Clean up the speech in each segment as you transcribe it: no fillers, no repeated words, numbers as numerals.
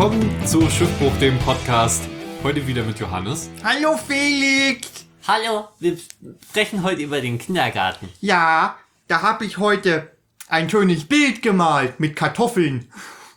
Willkommen zu Schiffbruch, dem Podcast. Heute wieder mit Johannes. Hallo Felix! Hallo, wir sprechen heute über den Kindergarten. Ja, da habe ich heute ein schönes Bild gemalt mit Kartoffeln.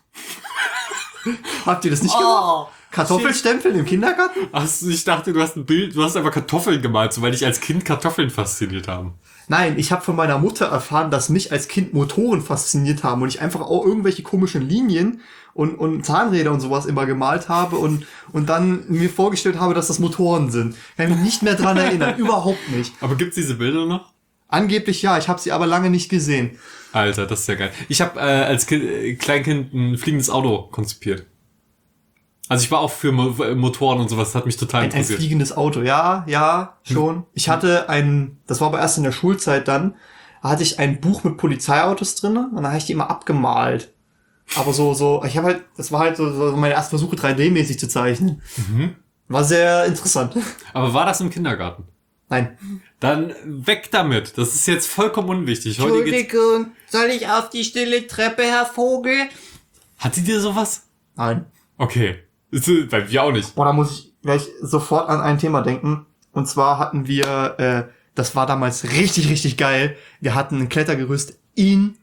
Habt ihr das nicht gemacht? Kartoffelstempeln im Kindergarten? Also ich dachte, du hast ein Bild, du hast einfach Kartoffeln gemalt, so weil dich als Kind Kartoffeln fasziniert haben. Nein, ich habe von meiner Mutter erfahren, dass mich als Kind Motoren fasziniert haben und ich einfach auch irgendwelche komischen Linien und Zahnräder und sowas immer gemalt habe und dann mir vorgestellt habe, dass das Motoren sind. Kann ich mich nicht mehr dran erinnern, überhaupt nicht. Aber gibt's diese Bilder noch? Angeblich ja, ich habe sie aber lange nicht gesehen. Alter, das ist ja geil. Ich habe als Kleinkind ein fliegendes Auto konzipiert. Also ich war auch für Motoren und sowas, das hat mich total Ein interessiert. fliegendes Auto, ja, schon. Ich hatte das war aber erst in der Schulzeit dann, da hatte ich ein Buch mit Polizeiautos drin und dann habe ich die immer abgemalt. Aber ich habe halt, das war halt so meine ersten Versuche 3D-mäßig zu zeichnen. Mhm. War sehr interessant. Aber war das im Kindergarten? Nein. Dann weg damit. Das ist jetzt vollkommen unwichtig. Heute geht's. Entschuldigung, soll ich auf die stille Treppe, Herr Vogel? Hattet ihr sowas? Nein. Okay. Bei wir auch nicht. Boah, da muss ich gleich sofort an ein Thema denken. Und zwar hatten wir, das war damals richtig, richtig geil. Wir hatten ein Klettergerüst innen.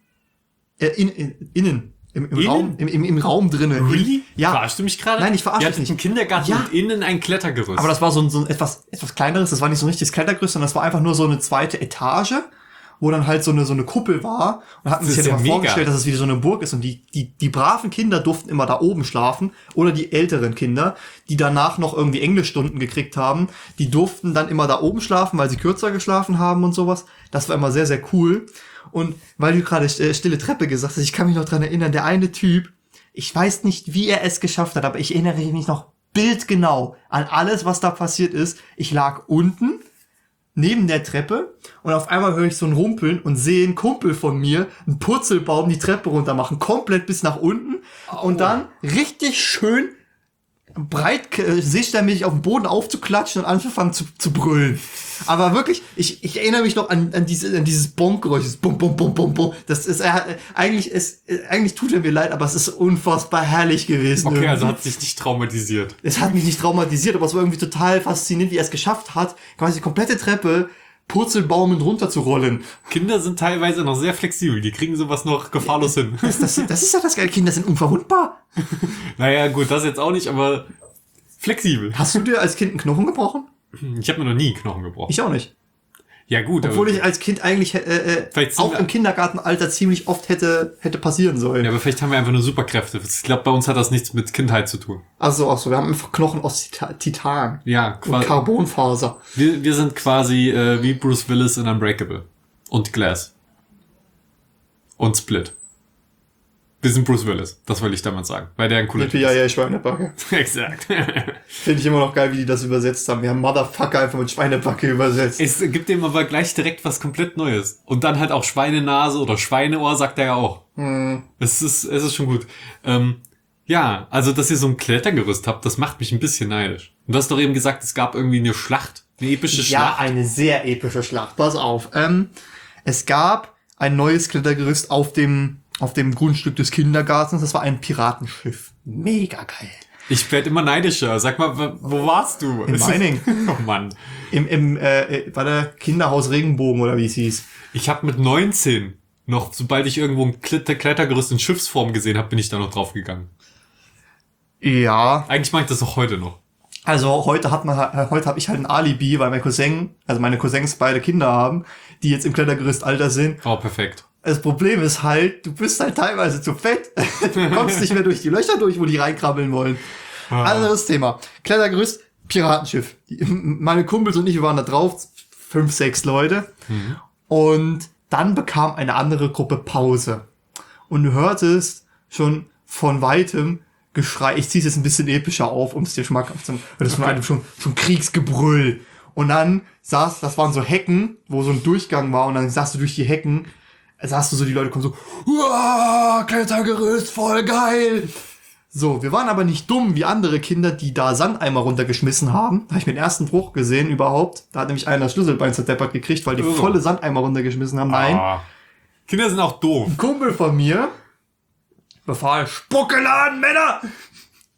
Im Raum, im Raum drinnen. Really? Ja. Verarschst du mich gerade? Nein, ich verarsche Ihr dich hattet einen nicht. Kindergarten Ja. und innen ein Klettergerüst. Aber das war so ein etwas kleineres, das war nicht so ein richtiges Klettergerüst, sondern das war einfach nur so eine zweite Etage, wo dann halt so eine Kuppel war und hatten Das sich ist ja ja immer mega. vorgestellt, dass es wie so eine Burg ist und die braven Kinder durften immer da oben schlafen oder die älteren Kinder, die danach noch irgendwie Englischstunden gekriegt haben, die durften dann immer da oben schlafen, weil sie kürzer geschlafen haben und sowas. Das war immer sehr, sehr cool. Und weil du gerade stille Treppe gesagt hast, ich kann mich noch dran erinnern, der eine Typ, ich weiß nicht, wie er es geschafft hat, aber ich erinnere mich noch bildgenau an alles, was da passiert ist. Ich lag unten neben der Treppe und auf einmal höre ich so ein Rumpeln und sehe einen Kumpel von mir, einen Purzelbaum, die Treppe runter machen, komplett bis nach unten und dann richtig schön breit seeständig auf dem Boden aufzuklatschen und anzufangen zu brüllen. Aber wirklich, ich erinnere mich noch an dieses Bonk-Geräusch, das Bum, Bum, Bum, Bum, Bum. Das ist eigentlich tut er mir leid, aber es ist unfassbar herrlich gewesen. Okay, irgendwie. also hat sich nicht traumatisiert. Es hat mich nicht traumatisiert, aber es war irgendwie total faszinierend, wie er es geschafft hat, quasi die komplette Treppe purzelbaumend runterzurollen. Kinder sind teilweise noch sehr flexibel, die kriegen sowas noch gefahrlos hin. Das ist ja das geile. Kinder sind unverwundbar. Naja, gut, das jetzt auch nicht, aber flexibel. Hast du dir als Kind einen Knochen gebrochen? Ich habe mir noch nie einen Knochen gebrochen. Ich auch nicht. Ja gut, Obwohl aber, ich als Kind eigentlich Vielleicht auch sind im Kindergartenalter ziemlich oft hätte passieren sollen. ja, aber vielleicht haben wir einfach nur Superkräfte. Ich glaube, bei uns hat das nichts mit Kindheit zu tun. Also wir haben einfach Knochen aus Titan Ja, und quasi. Carbonfaser. Wir sind quasi wie Bruce Willis in Unbreakable. Und Glass. Und Split. Wir sind Bruce Willis, das wollte ich damals sagen. Weil der ein cooler Typ ist. Ja, Schweinebacke. Exakt. Finde ich immer noch geil, wie die das übersetzt haben. Wir haben Motherfucker einfach mit Schweinebacke übersetzt. Es gibt dem aber gleich direkt was komplett Neues. Und dann halt auch Schweinenase oder Schweineohr, sagt er ja auch. Es ist schon gut. Ja, also, dass ihr so ein Klettergerüst habt, das macht mich ein bisschen neidisch. Und du hast doch eben gesagt, es gab irgendwie eine Schlacht. Eine epische Ja, Schlacht. eine sehr epische Schlacht. Pass auf. Es gab ein neues Klettergerüst auf dem Grundstück des Kindergartens. Das war ein Piratenschiff. Mega geil. Ich werde immer neidischer. Sag mal, wo warst du? In Meiningen. Oh Mann. War der Kinderhaus Regenbogen oder wie es hieß. Ich habe mit 19 noch, sobald ich irgendwo ein Klettergerüst in Schiffsform gesehen habe, bin ich da noch draufgegangen. Ja. Eigentlich mache ich das auch heute noch. Also heute habe ich halt ein Alibi, weil meine Cousins beide Kinder haben, die jetzt im Klettergerüstalter sind. Oh, perfekt. Das Problem ist halt, du bist halt teilweise zu fett. Du kommst nicht mehr durch die Löcher durch, wo die reinkrabbeln wollen. Anderes Thema. Klettergerüst, Piratenschiff. Meine Kumpels und ich, wir waren da drauf, 5, 6 Leute. Und dann bekam eine andere Gruppe Pause. Und du hörtest schon von weitem Geschrei. Ich zieh's jetzt ein bisschen epischer auf, um es dir schmackhaft zu machen. Das war schon Kriegsgebrüll. Und dann das waren so Hecken, wo so ein Durchgang war, und dann sahst du durch die Hecken, sahst du so, die Leute kommen so, uah, Klettergerüst, voll geil. So, wir waren aber nicht dumm wie andere Kinder, die da Sandeimer runtergeschmissen haben. Da habe ich mir den ersten Bruch gesehen überhaupt. Da hat nämlich einer das Schlüsselbein zerdeppert gekriegt, weil die volle Sandeimer runtergeschmissen haben. Nein. Ah. Kinder sind auch doof. Ein Kumpel von mir befahl, Spucke laden, Männer!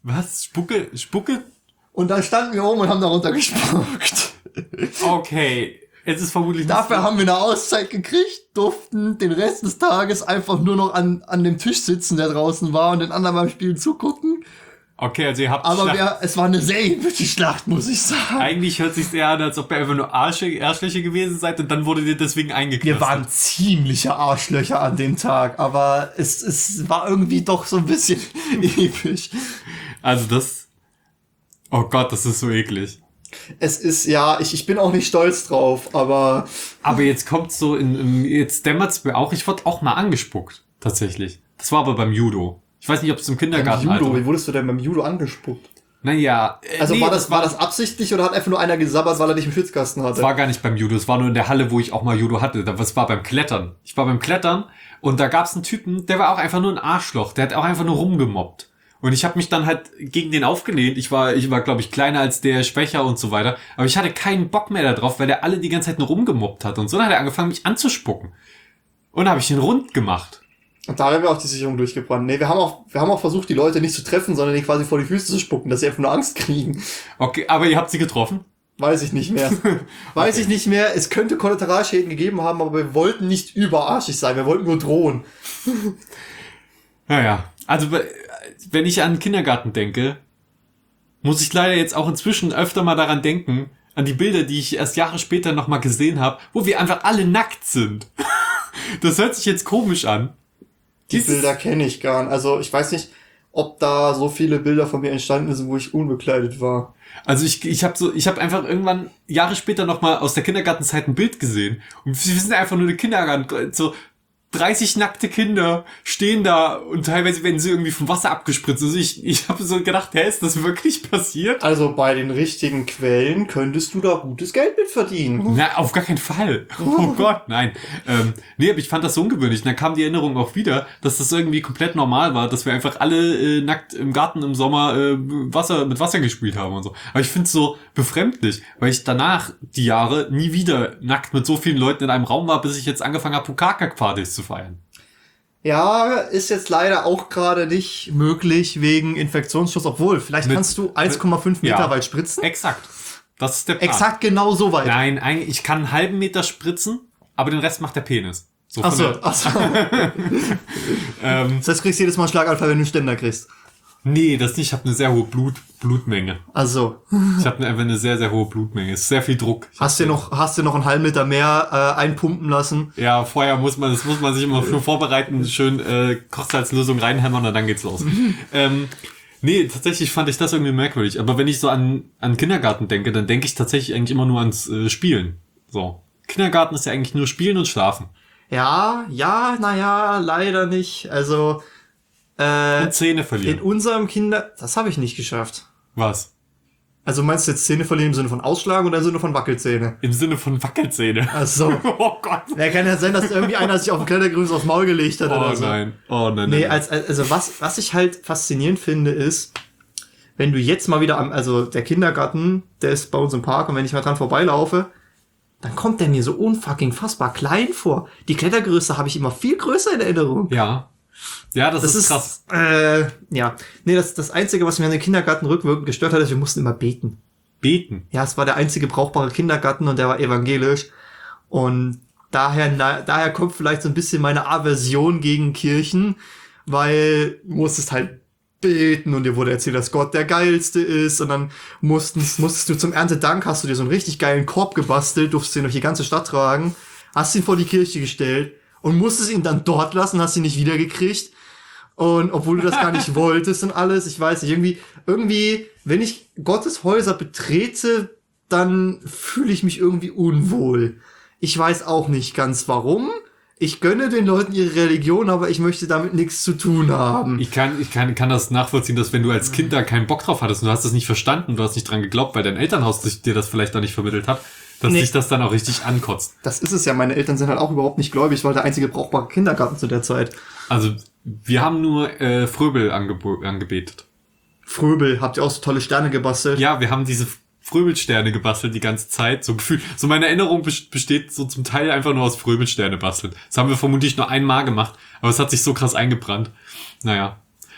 Was? Spucke? Und dann standen wir oben und haben darunter gespuckt. Okay. Es ist vermutlich nicht Dafür haben wir eine Auszeit gekriegt, durften den Rest des Tages einfach nur noch an dem Tisch sitzen, der draußen war, und den anderen beim Spielen zugucken. Okay, also ihr habt Aber es war eine sehr epische Schlacht, muss ich sagen. Eigentlich hört sich's eher an, als ob ihr einfach nur Arschlöcher gewesen seid und dann wurdet ihr deswegen eingeknastet. Wir waren ziemliche Arschlöcher an dem Tag, aber es war irgendwie doch so ein bisschen episch. Also das... Oh Gott, das ist so eklig. Es ist, ja, ich bin auch nicht stolz drauf, aber... Aber jetzt kommt's so jetzt dämmert's mir auch, ich wurde auch mal angespuckt, tatsächlich. Das war aber beim Judo. Ich weiß nicht, ob es im Kindergarten Judo, wie wurdest du denn beim Judo angespuckt? Naja. Also nee, war das absichtlich oder hat einfach nur einer gesabbert, weil er dich im Schwitzkasten hatte? Das war gar nicht beim Judo, es war nur in der Halle, wo ich auch mal Judo hatte. Das war beim Klettern. Ich war beim Klettern und da gab's einen Typen, der war auch einfach nur ein Arschloch. Der hat auch einfach nur rumgemobbt. Und ich habe mich dann halt gegen den aufgelehnt. Ich war glaube ich, kleiner als der, schwächer und so weiter. Aber ich hatte keinen Bock mehr darauf, weil der alle die ganze Zeit nur rumgemobbt hat. Und so dann hat er angefangen, mich anzuspucken. Und dann habe ich ihn rund gemacht. Und da haben wir auch die Sicherung durchgebrannt. Nee, wir haben auch versucht, die Leute nicht zu treffen, sondern die quasi vor die Füße zu spucken, dass sie einfach nur Angst kriegen. Okay, aber ihr habt sie getroffen? Weiß ich nicht mehr. Weiß ich nicht mehr. Es könnte Kollateralschäden gegeben haben, aber wir wollten nicht überarschig sein. Wir wollten nur drohen. Naja, also wenn ich an den Kindergarten denke, muss ich leider jetzt auch inzwischen öfter mal daran denken, an die Bilder, die ich erst Jahre später nochmal gesehen habe, wo wir einfach alle nackt sind. Das hört sich jetzt komisch an. Die Bilder kenne ich gar nicht. Also ich weiß nicht, ob da so viele Bilder von mir entstanden sind, wo ich unbekleidet war. Also ich habe einfach irgendwann Jahre später nochmal aus der Kindergartenzeit ein Bild gesehen. Und wir sind einfach nur eine Kindergarten, so 30 nackte Kinder stehen da und teilweise werden sie irgendwie vom Wasser abgespritzt. Also ich habe so gedacht, ist das wirklich passiert? Also bei den richtigen Quellen könntest du da gutes Geld mit verdienen. Na, auf gar keinen Fall. Oh Gott, nein. Nee, aber ich fand das so ungewöhnlich. Und dann kam die Erinnerung auch wieder, dass das irgendwie komplett normal war, dass wir einfach alle nackt im Garten im Sommer mit Wasser gespielt haben und so. Aber ich finde es so befremdlich, weil ich danach die Jahre nie wieder nackt mit so vielen Leuten in einem Raum war, bis ich jetzt angefangen habe, Pukaka-Partys zu feiern. Ja, ist jetzt leider auch gerade nicht möglich wegen Infektionsschutz, obwohl, vielleicht kannst du 1,5 Meter weit spritzen. Exakt. Das ist der Plan. Exakt genau so weit. Nein, eigentlich, ich kann einen halben Meter spritzen, aber den Rest macht der Penis. So Ach so. Das heißt, du kriegst jedes Mal einen Schlaganfall, wenn du einen Ständer kriegst. Nee, das nicht. Ich habe eine sehr hohe Blutmenge. Also. Ich habe einfach eine sehr, sehr hohe Blutmenge. Es ist sehr viel Druck. Hast du noch einen halben Liter mehr einpumpen lassen? Ja, vorher muss man sich immer schon vorbereiten, schön Kochsalzlösung reinhämmern und dann geht's los. Nee, tatsächlich fand ich das irgendwie merkwürdig. Aber wenn ich so an Kindergarten denke, dann denke ich tatsächlich eigentlich immer nur ans Spielen. So. Kindergarten ist ja eigentlich nur Spielen und Schlafen. Ja, naja, leider nicht. Also, und Zähne verlieren. in unserem das habe ich nicht geschafft. Was? Also meinst du jetzt Zähne verlieren im Sinne von Ausschlagen oder im Sinne von Wackelzähne? Im Sinne von Wackelzähne. Ach so. Oh Gott. Ja, kann ja sein, dass irgendwie einer sich auf dem Klettergerüst aufs Maul gelegt hat oder so. Oh nein. Nee, also was ich halt faszinierend finde, ist, wenn du jetzt mal wieder also der Kindergarten, der ist bei uns im Park und wenn ich mal dran vorbeilaufe, dann kommt der mir so unfucking fassbar klein vor. Die Klettergerüste habe ich immer viel größer in Erinnerung. Ja, das ist krass. Ja. Nee, das Einzige, was mir an den Kindergarten rückwirkend gestört hat, ist, wir mussten immer beten. Beten? Ja, es war der einzige brauchbare Kindergarten und der war evangelisch. Und daher kommt vielleicht so ein bisschen meine Aversion gegen Kirchen, weil du musstest halt beten und dir wurde erzählt, dass Gott der Geilste ist und dann musstest du zum Erntedank, hast du dir so einen richtig geilen Korb gebastelt, durftest den durch die ganze Stadt tragen, hast ihn vor die Kirche gestellt und musstest ihn dann dort lassen, hast ihn nicht wiedergekriegt. Und obwohl du das gar nicht wolltest und alles, ich weiß nicht, irgendwie, wenn ich Gottes Häuser betrete, dann fühle ich mich irgendwie unwohl. Ich weiß auch nicht ganz warum. Ich gönne den Leuten ihre Religion, aber ich möchte damit nichts zu tun haben. Ich kann das nachvollziehen, dass wenn du als Kind da keinen Bock drauf hattest und du hast das nicht verstanden, du hast nicht dran geglaubt, weil dein Elternhaus dir das vielleicht auch nicht vermittelt hat, dass dich das dann auch richtig ankotzt. Das ist es ja, meine Eltern sind halt auch überhaupt nicht gläubig, weil der einzige brauchbare Kindergarten zu der Zeit. Also, wir haben nur Fröbel angebetet. Fröbel, habt ihr auch so tolle Sterne gebastelt? Ja, wir haben diese Fröbelsterne gebastelt die ganze Zeit, so gefühlt. So meine Erinnerung besteht so zum Teil einfach nur aus Fröbelsterne basteln. Das haben wir vermutlich nur einmal gemacht, aber es hat sich so krass eingebrannt. Naja.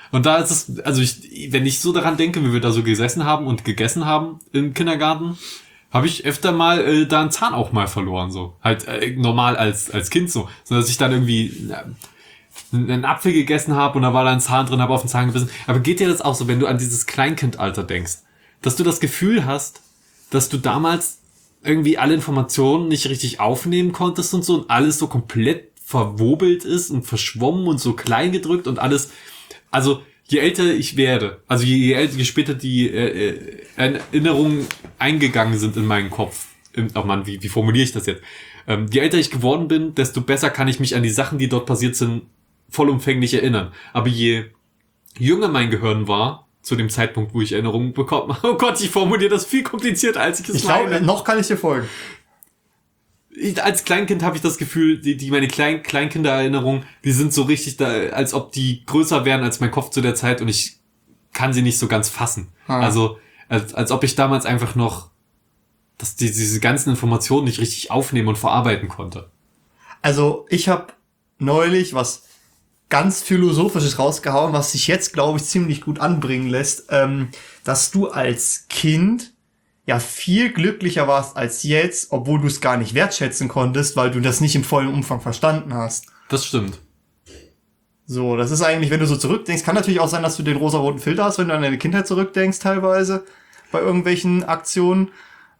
Und da ist es, also wenn ich so daran denke, wie wir da so gesessen haben und gegessen haben im Kindergarten, habe ich öfter mal da einen Zahn auch mal verloren, so. Halt normal als Kind so. So dass ich dann irgendwie einen Apfel gegessen habe und da war da ein Zahn drin, habe auf den Zahn gebissen. Aber geht dir das auch so, wenn du an dieses Kleinkindalter denkst, dass du das Gefühl hast, dass du damals irgendwie alle Informationen nicht richtig aufnehmen konntest und so und alles so komplett verwobelt ist und verschwommen und so klein gedrückt und alles, also je älter ich werde, also je später die Erinnerungen eingegangen sind in meinen Kopf, oh Mann, wie formuliere ich das jetzt? Je älter ich geworden bin, desto besser kann ich mich an die Sachen, die dort passiert sind, vollumfänglich erinnern. Aber je jünger mein Gehirn war, zu dem Zeitpunkt, wo ich Erinnerungen bekommen habe, oh Gott, ich formuliere das viel komplizierter, als ich es meine. Ich glaube, noch kann ich dir folgen. Als Kleinkind habe ich das Gefühl, meine Kleinkindererinnerungen, die sind so richtig da, als ob die größer wären als mein Kopf zu der Zeit und ich kann sie nicht so ganz fassen. Also, als ob ich damals einfach noch diese ganzen Informationen nicht richtig aufnehmen und verarbeiten konnte. Also, ich habe neulich was ganz Philosophisches rausgehauen, was sich jetzt, glaube ich, ziemlich gut anbringen lässt, dass du als Kind ja viel glücklicher warst als jetzt, obwohl du es gar nicht wertschätzen konntest, weil du das nicht im vollen Umfang verstanden hast. Das stimmt. So, das ist eigentlich, wenn du so zurückdenkst, kann natürlich auch sein, dass du den rosaroten Filter hast, wenn du an deine Kindheit zurückdenkst teilweise, bei irgendwelchen Aktionen.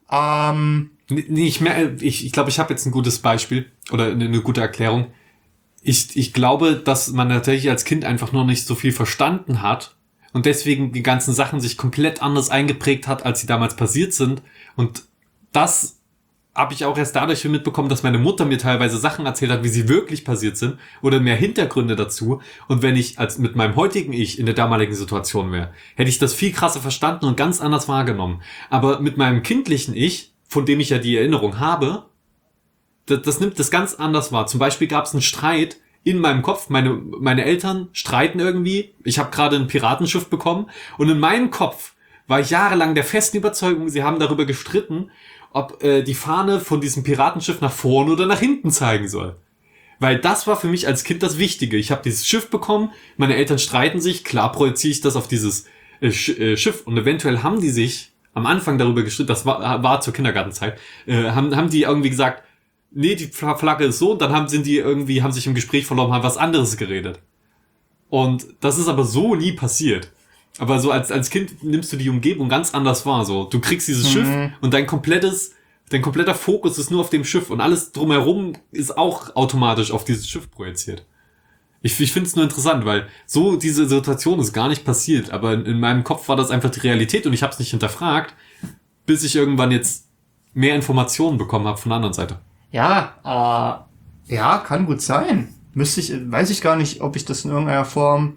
Ich glaube, ich habe jetzt ein gutes Beispiel oder eine gute Erklärung. Ich glaube, dass man natürlich als Kind einfach noch nicht so viel verstanden hat und deswegen die ganzen Sachen sich komplett anders eingeprägt hat, als sie damals passiert sind. Und das habe ich auch erst dadurch mitbekommen, dass meine Mutter mir teilweise Sachen erzählt hat, wie sie wirklich passiert sind oder mehr Hintergründe dazu. Und wenn ich als mit meinem heutigen Ich in der damaligen Situation wäre, hätte ich das viel krasser verstanden und ganz anders wahrgenommen. Aber mit meinem kindlichen Ich, von dem ich ja die Erinnerung habe, das nimmt das ganz anders wahr. Zum Beispiel gab es einen Streit in meinem Kopf. Meine Eltern streiten irgendwie. Ich habe gerade ein Piratenschiff bekommen. Und in meinem Kopf war ich jahrelang der festen Überzeugung, sie haben darüber gestritten, ob die Fahne von diesem Piratenschiff nach vorne oder nach hinten zeigen soll. Weil das war für mich als Kind das Wichtige. Ich habe dieses Schiff bekommen, meine Eltern streiten sich, klar projiziere ich das auf dieses Schiff. Und eventuell haben die sich am Anfang darüber gestritten, das war zur Kindergartenzeit, haben die irgendwie gesagt, nee, die Flagge ist so, und dann haben sich im Gespräch verloren, haben was anderes geredet. Und das ist aber so nie passiert. Aber so als Kind nimmst du die Umgebung ganz anders wahr, so. Du kriegst dieses Schiff und dein kompletter Fokus ist nur auf dem Schiff und alles drumherum ist auch automatisch auf dieses Schiff projiziert. Ich finde es nur interessant, weil so diese Situation ist gar nicht passiert, aber in meinem Kopf war das einfach die Realität und ich habe es nicht hinterfragt, bis ich irgendwann jetzt mehr Informationen bekommen habe von der anderen Seite. Ja, kann gut sein. Weiß ich gar nicht, ob ich das in irgendeiner Form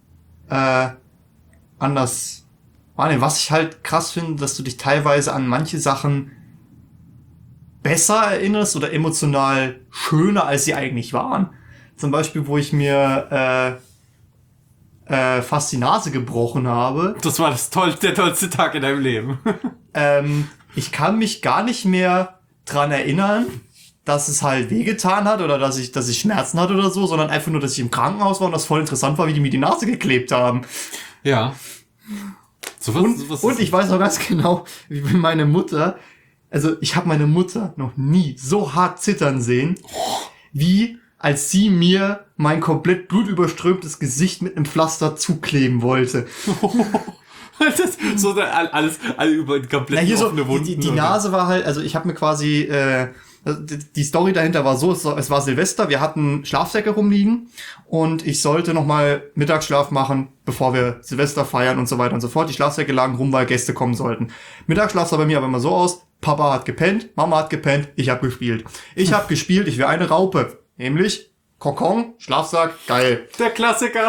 anders wahrnehme. Was ich halt krass finde, dass du dich teilweise an manche Sachen besser erinnerst oder emotional schöner, als sie eigentlich waren. Zum Beispiel, wo ich mir fast die Nase gebrochen habe. Das war der tollste Tag in deinem Leben. Ich kann mich gar nicht mehr dran erinnern, dass es halt wehgetan hat oder dass ich Schmerzen hatte oder so, sondern einfach nur, dass ich im Krankenhaus war und das voll interessant war, wie die mir die Nase geklebt haben. Ja. Und ich weiß auch ganz genau, wie meine Mutter, also ich habe meine Mutter noch nie so hart zittern sehen, wie als sie mir mein komplett blutüberströmtes Gesicht mit einem Pflaster zukleben wollte. Das, so alles über die komplett offene Wunden. Die Nase war halt, also ich habe mir quasi, die Story dahinter war so, es war Silvester, wir hatten Schlafsäcke rumliegen und ich sollte nochmal Mittagsschlaf machen, bevor wir Silvester feiern und so weiter und so fort. Die Schlafsäcke lagen rum, weil Gäste kommen sollten. Mittagsschlaf sah bei mir aber immer so aus, Papa hat gepennt, Mama hat gepennt, ich habe gespielt. Ich wäre eine Raupe, nämlich Kokon, Schlafsack, geil. Der Klassiker.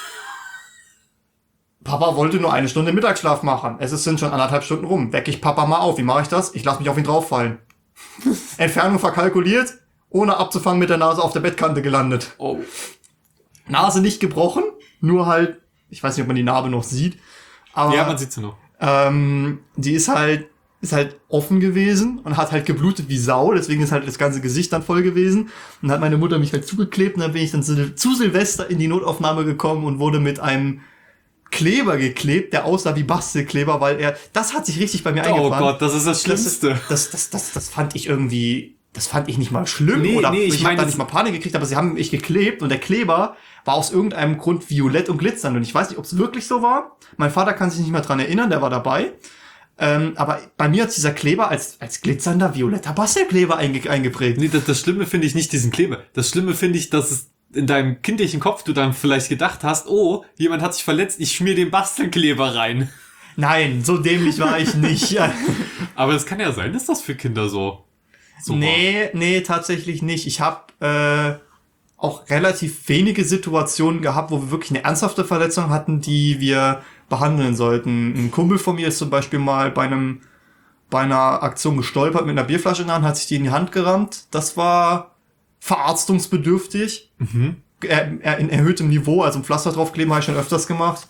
Papa wollte nur 1 Stunde Mittagsschlaf machen. Sind schon 1,5 Stunden rum. Weck ich Papa mal auf. Wie mache ich das? Ich lasse mich auf ihn drauffallen. Entfernung verkalkuliert, ohne abzufangen mit der Nase auf der Bettkante gelandet. Oh. Nase nicht gebrochen, nur halt, ich weiß nicht, ob man die Narbe noch sieht. Aber, ja, man sieht sie noch. Die ist halt offen gewesen und hat halt geblutet wie Sau, deswegen ist halt das ganze Gesicht dann voll gewesen. Und hat meine Mutter mich halt zugeklebt und dann bin ich dann zu Silvester in die Notaufnahme gekommen und wurde mit einem Kleber geklebt, der aussah wie Bastelkleber, weil das hat sich richtig bei mir Oh eingebrannt. Gott, das ist das Schlimmste. Das fand ich irgendwie, das fand ich nicht mal schlimm. Nee, oder nee, ich ich mein, habe da das- nicht mal Panik gekriegt, aber sie haben mich geklebt und der Kleber war aus irgendeinem Grund violett und glitzernd. Und ich weiß nicht, ob es wirklich so war. Mein Vater kann sich nicht mehr dran erinnern, der war dabei. Aber bei mir hat dieser Kleber als glitzernder violetter Bastelkleber eingeprägt. Nee, das Schlimme finde ich nicht diesen Kleber. Das Schlimme finde ich, dass es in deinem kindlichen Kopf du dann vielleicht gedacht hast, oh, jemand hat sich verletzt, ich schmier den Bastelkleber rein. Nein, so dämlich war ich nicht. Aber es kann ja sein, dass das für Kinder so war. Nee, tatsächlich nicht. Ich habe auch relativ wenige Situationen gehabt, wo wir wirklich eine ernsthafte Verletzung hatten, die wir behandeln sollten. Ein Kumpel von mir ist zum Beispiel mal bei einer Aktion gestolpert mit einer Bierflasche in der Hand, hat sich die in die Hand gerammt. Das war verarztungsbedürftig. In erhöhtem Niveau, also ein Pflaster draufkleben habe ich schon öfters gemacht.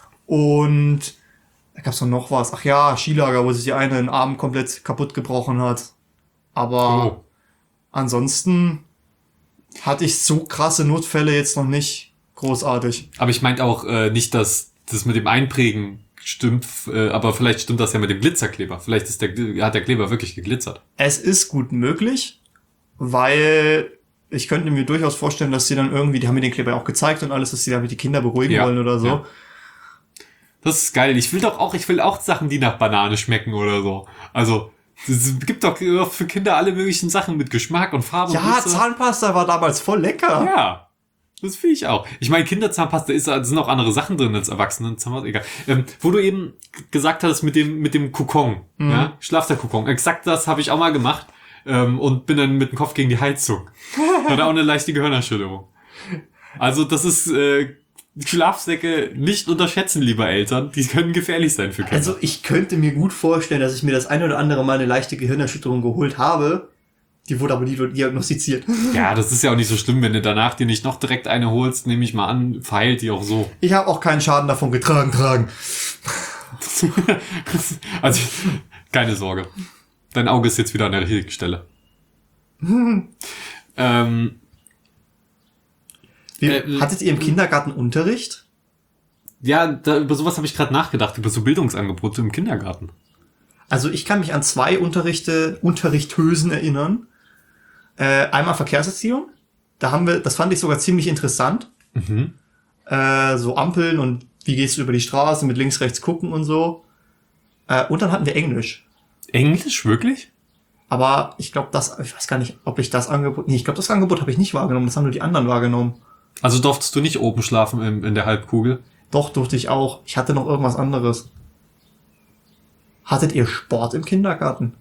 Und da gab's noch was. Ach ja, Skilager, wo sich die eine den Arm komplett kaputt gebrochen hat. Aber ansonsten hatte ich so krasse Notfälle jetzt noch nicht großartig. Aber ich meinte auch nicht, dass das mit dem Einprägen stimmt, aber vielleicht stimmt das ja mit dem Glitzerkleber. Vielleicht hat der Kleber wirklich geglitzert. Es ist gut möglich, weil ich könnte mir durchaus vorstellen, dass sie dann irgendwie, die haben mir den Kleber auch gezeigt und alles, dass sie damit die Kinder beruhigen wollen oder so. Ja. Das ist geil. Ich will auch Sachen, die nach Banane schmecken oder so. Also, es gibt doch für Kinder alle möglichen Sachen mit Geschmack und Farbe. Ja, und Glitzer. Zahnpasta war damals voll lecker. Ja, das finde ich auch. Ich meine, Kinderzahnpasta sind auch andere Sachen drin als Erwachsenenzahnpasta, egal. Wo du eben gesagt hast mit dem Kokon, ja, Schlafsack-Kokon, exakt das habe ich auch mal gemacht und bin dann mit dem Kopf gegen die Heizung. Hatte auch eine leichte Gehirnerschütterung. Also das ist Schlafsäcke nicht unterschätzen, liebe Eltern. Die können gefährlich sein für Kinder. Also ich könnte mir gut vorstellen, dass ich mir das ein oder andere Mal eine leichte Gehirnerschütterung geholt habe. Die wurde aber nie diagnostiziert. Ja, das ist ja auch nicht so schlimm, wenn du danach dir nicht noch direkt eine holst, nehme ich mal an, verheilt die auch so. Ich habe auch keinen Schaden davon getragen. Also, keine Sorge. Dein Auge ist jetzt wieder an der richtigen Stelle. Hattet ihr im Kindergarten Unterricht? Ja, über sowas habe ich gerade nachgedacht, über so Bildungsangebote im Kindergarten. Also ich kann mich an 2 Unterrichthösen erinnern. Einmal Verkehrserziehung. Das fand ich sogar ziemlich interessant. So Ampeln und wie gehst du über die Straße mit links, rechts gucken und so. Und dann hatten wir Englisch. Englisch, wirklich? Aber ich glaube, ich weiß gar nicht, ob ich das Angebot, ich glaube, das Angebot habe ich nicht wahrgenommen, das haben nur die anderen wahrgenommen. Also durftest du nicht oben schlafen in der Halbkugel? Doch, durfte ich auch. Ich hatte noch irgendwas anderes. Hattet ihr Sport im Kindergarten?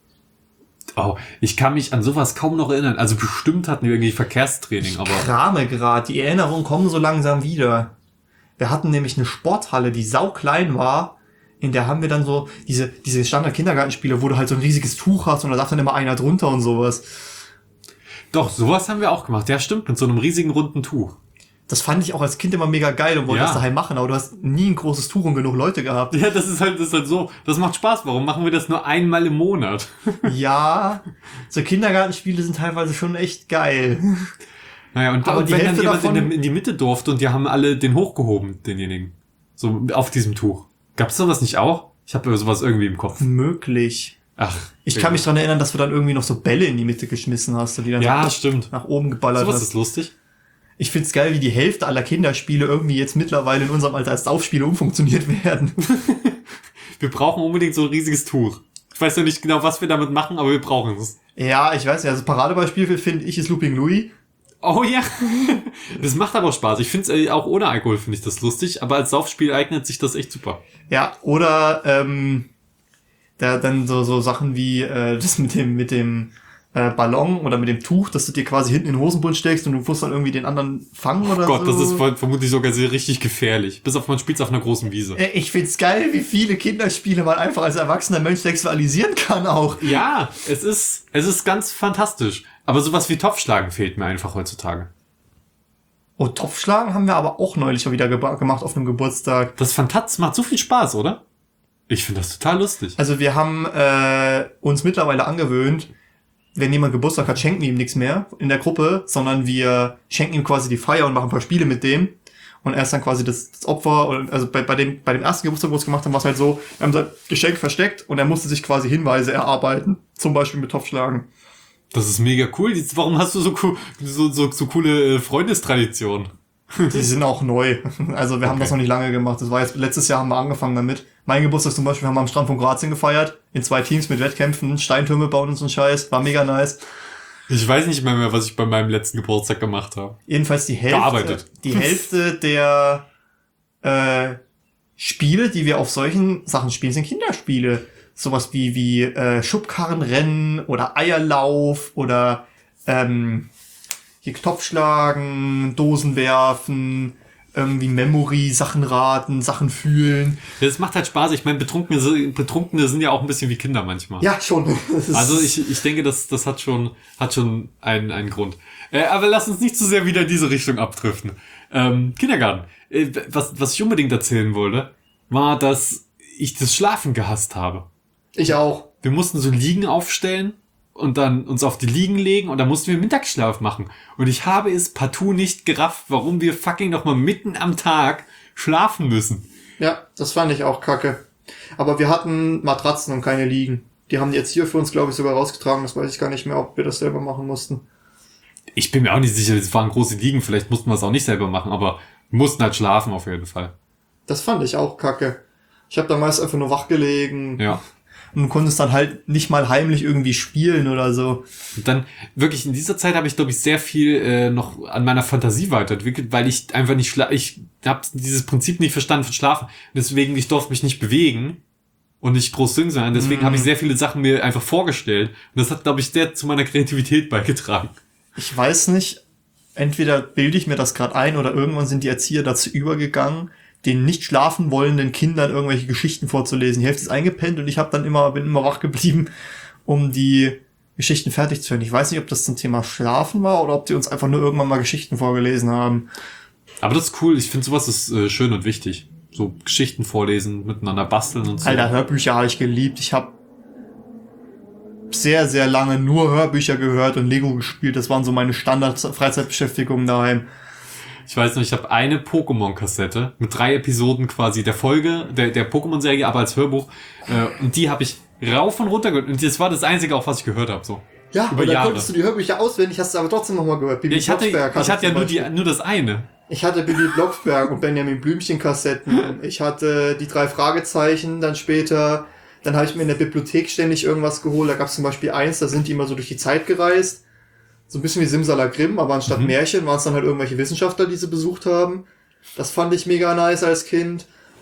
Oh, ich kann mich an sowas kaum noch erinnern. Also bestimmt hatten wir irgendwie Verkehrstraining, aber... Krame grad, die Erinnerungen kommen so langsam wieder. Wir hatten nämlich eine Sporthalle, die sauklein war. In der haben wir dann so diese Standard-Kindergartenspiele, wo du halt so ein riesiges Tuch hast und da darf dann immer einer drunter und sowas. Doch, sowas haben wir auch gemacht. Ja, stimmt, mit so einem riesigen runden Tuch. Das fand ich auch als Kind immer mega geil und wollte das daheim machen, aber du hast nie ein großes Tuch und genug Leute gehabt. Ja, das ist halt so. Das macht Spaß. Warum machen wir das nur einmal im Monat? Ja, so Kindergartenspiele sind teilweise schon echt geil. Naja, und Aber die wenn dann Hälfte jemand davon- in die Mitte durfte und die haben alle den hochgehoben, denjenigen. So auf diesem Tuch. Gab's sowas nicht auch? Ich habe sowas irgendwie im Kopf. Möglich. Ach. Ich kann mich dran erinnern, dass du dann irgendwie noch so Bälle in die Mitte geschmissen hast und die dann Ja, so stimmt. nach oben geballert Sowas hast. ist lustig. Ich find's geil, wie die Hälfte aller Kinderspiele irgendwie jetzt mittlerweile in unserem Alter als Saufspiele umfunktioniert werden. Wir brauchen unbedingt so ein riesiges Tuch. Ich weiß ja nicht genau, was wir damit machen, aber wir brauchen es. Ja, ich weiß ja, also Paradebeispiel finde ich ist Looping Louis. Oh ja. Das macht aber Spaß. Ich finde es auch ohne Alkohol finde ich das lustig, aber als Saufspiel eignet sich das echt super. Ja, oder da dann so Sachen wie das mit dem Ballon oder mit dem Tuch, dass du dir quasi hinten in den Hosenbund steckst und du musst dann irgendwie den anderen fangen oder Gott, so. das ist vermutlich sogar sehr richtig gefährlich. Bis auf man spielt auf einer großen Wiese. Ich find's geil, wie viele Kinderspiele man einfach als erwachsener Mensch sexualisieren kann auch. Ja, es ist ganz fantastisch. Aber sowas wie Topfschlagen fehlt mir einfach heutzutage. Oh, Topfschlagen haben wir aber auch neulich wieder gemacht auf einem Geburtstag. Das Fantatz macht so viel Spaß, oder? Ich finde das total lustig. Also wir haben uns mittlerweile angewöhnt, wenn jemand Geburtstag hat, schenken wir ihm nichts mehr in der Gruppe, sondern wir schenken ihm quasi die Feier und machen ein paar Spiele mit dem. Und er ist dann quasi das Opfer. Und also bei dem ersten Geburtstag, wo wir es gemacht haben, war es halt so, wir haben sein Geschenk versteckt und er musste sich quasi Hinweise erarbeiten. Zum Beispiel mit Topfschlagen. Das ist mega cool. Warum hast du so coole Freundestraditionen? Die sind auch neu. Also wir haben das noch nicht lange gemacht. Das war jetzt, letztes Jahr haben wir angefangen damit. Mein Geburtstag zum Beispiel haben wir am Strand von Kroatien gefeiert. In 2 Teams mit Wettkämpfen, Steintürme bauen und so ein Scheiß. War mega nice. Ich weiß nicht mehr, was ich bei meinem letzten Geburtstag gemacht habe. Jedenfalls die Hälfte der Spiele, die wir auf solchen Sachen spielen, sind Kinderspiele. Sowas wie Schubkarrenrennen oder Eierlauf oder hier Topfschlagen, Dosen werfen, irgendwie Memory, Sachen raten, Sachen fühlen. Ja, das macht halt Spaß. Ich meine, Betrunkene sind ja auch ein bisschen wie Kinder manchmal. Ja, schon. Also ich denke, das hat schon einen Grund. Aber lass uns nicht zu sehr wieder in diese Richtung abdriften. Kindergarten. Was ich unbedingt erzählen wollte, war, dass ich das Schlafen gehasst habe. Ich auch. Wir mussten so Liegen aufstellen und dann uns auf die Liegen legen und dann mussten wir Mittagsschlaf machen. Und ich habe es partout nicht gerafft, warum wir fucking nochmal mitten am Tag schlafen müssen. Ja, das fand ich auch kacke. Aber wir hatten Matratzen und keine Liegen. Die haben die jetzt hier für uns, glaube ich, sogar rausgetragen. Das weiß ich gar nicht mehr, ob wir das selber machen mussten. Ich bin mir auch nicht sicher, es waren große Liegen. Vielleicht mussten wir es auch nicht selber machen, aber wir mussten halt schlafen auf jeden Fall. Das fand ich auch kacke. Ich habe da meist einfach nur wach gelegen. Ja. Und du konntest dann halt nicht mal heimlich irgendwie spielen oder so. Und dann wirklich in dieser Zeit habe ich, glaube ich, sehr viel noch an meiner Fantasie weiterentwickelt, weil ich einfach nicht ich habe dieses Prinzip nicht verstanden von Schlafen. Deswegen, ich durfte mich nicht bewegen und nicht groß singen sein. Deswegen habe ich sehr viele Sachen mir einfach vorgestellt. Und das hat, glaube ich, sehr zu meiner Kreativität beigetragen. Ich weiß nicht, entweder bilde ich mir das gerade ein oder irgendwann sind die Erzieher dazu übergegangen, den nicht schlafen wollenden Kindern irgendwelche Geschichten vorzulesen. Die Hälfte ist eingepennt und ich bin immer wach geblieben, um die Geschichten fertig zu hören. Ich weiß nicht, ob das zum Thema Schlafen war oder ob die uns einfach nur irgendwann mal Geschichten vorgelesen haben. Aber das ist cool. Ich finde, sowas ist schön und wichtig. So Geschichten vorlesen, miteinander basteln und so. Alter, Hörbücher habe ich geliebt. Ich habe sehr, sehr lange nur Hörbücher gehört und Lego gespielt. Das waren so meine Standard-Freizeitbeschäftigungen daheim. Ich weiß noch, ich habe eine Pokémon-Kassette mit 3 Episoden quasi der Folge, der Pokémon-Serie, aber als Hörbuch. Und die habe ich rauf und runter gehört. Und das war das Einzige, auch was ich gehört habe. So. Ja, über Jahre. Konntest du die Hörbücher auswendig, hast du aber trotzdem nochmal gehört. Bibi Blocksberg ich hatte ja nur das eine. Ich hatte Bibi Blocksberg und Benjamin Blümchen-Kassetten. Ich hatte die 3 Fragezeichen dann später. Dann habe ich mir in der Bibliothek ständig irgendwas geholt. Da gab es zum Beispiel eins, da sind die immer so durch die Zeit gereist. So ein bisschen wie Simsalakrim, aber anstatt Märchen waren es dann halt irgendwelche Wissenschaftler, die sie besucht haben. Das fand ich mega nice als Kind.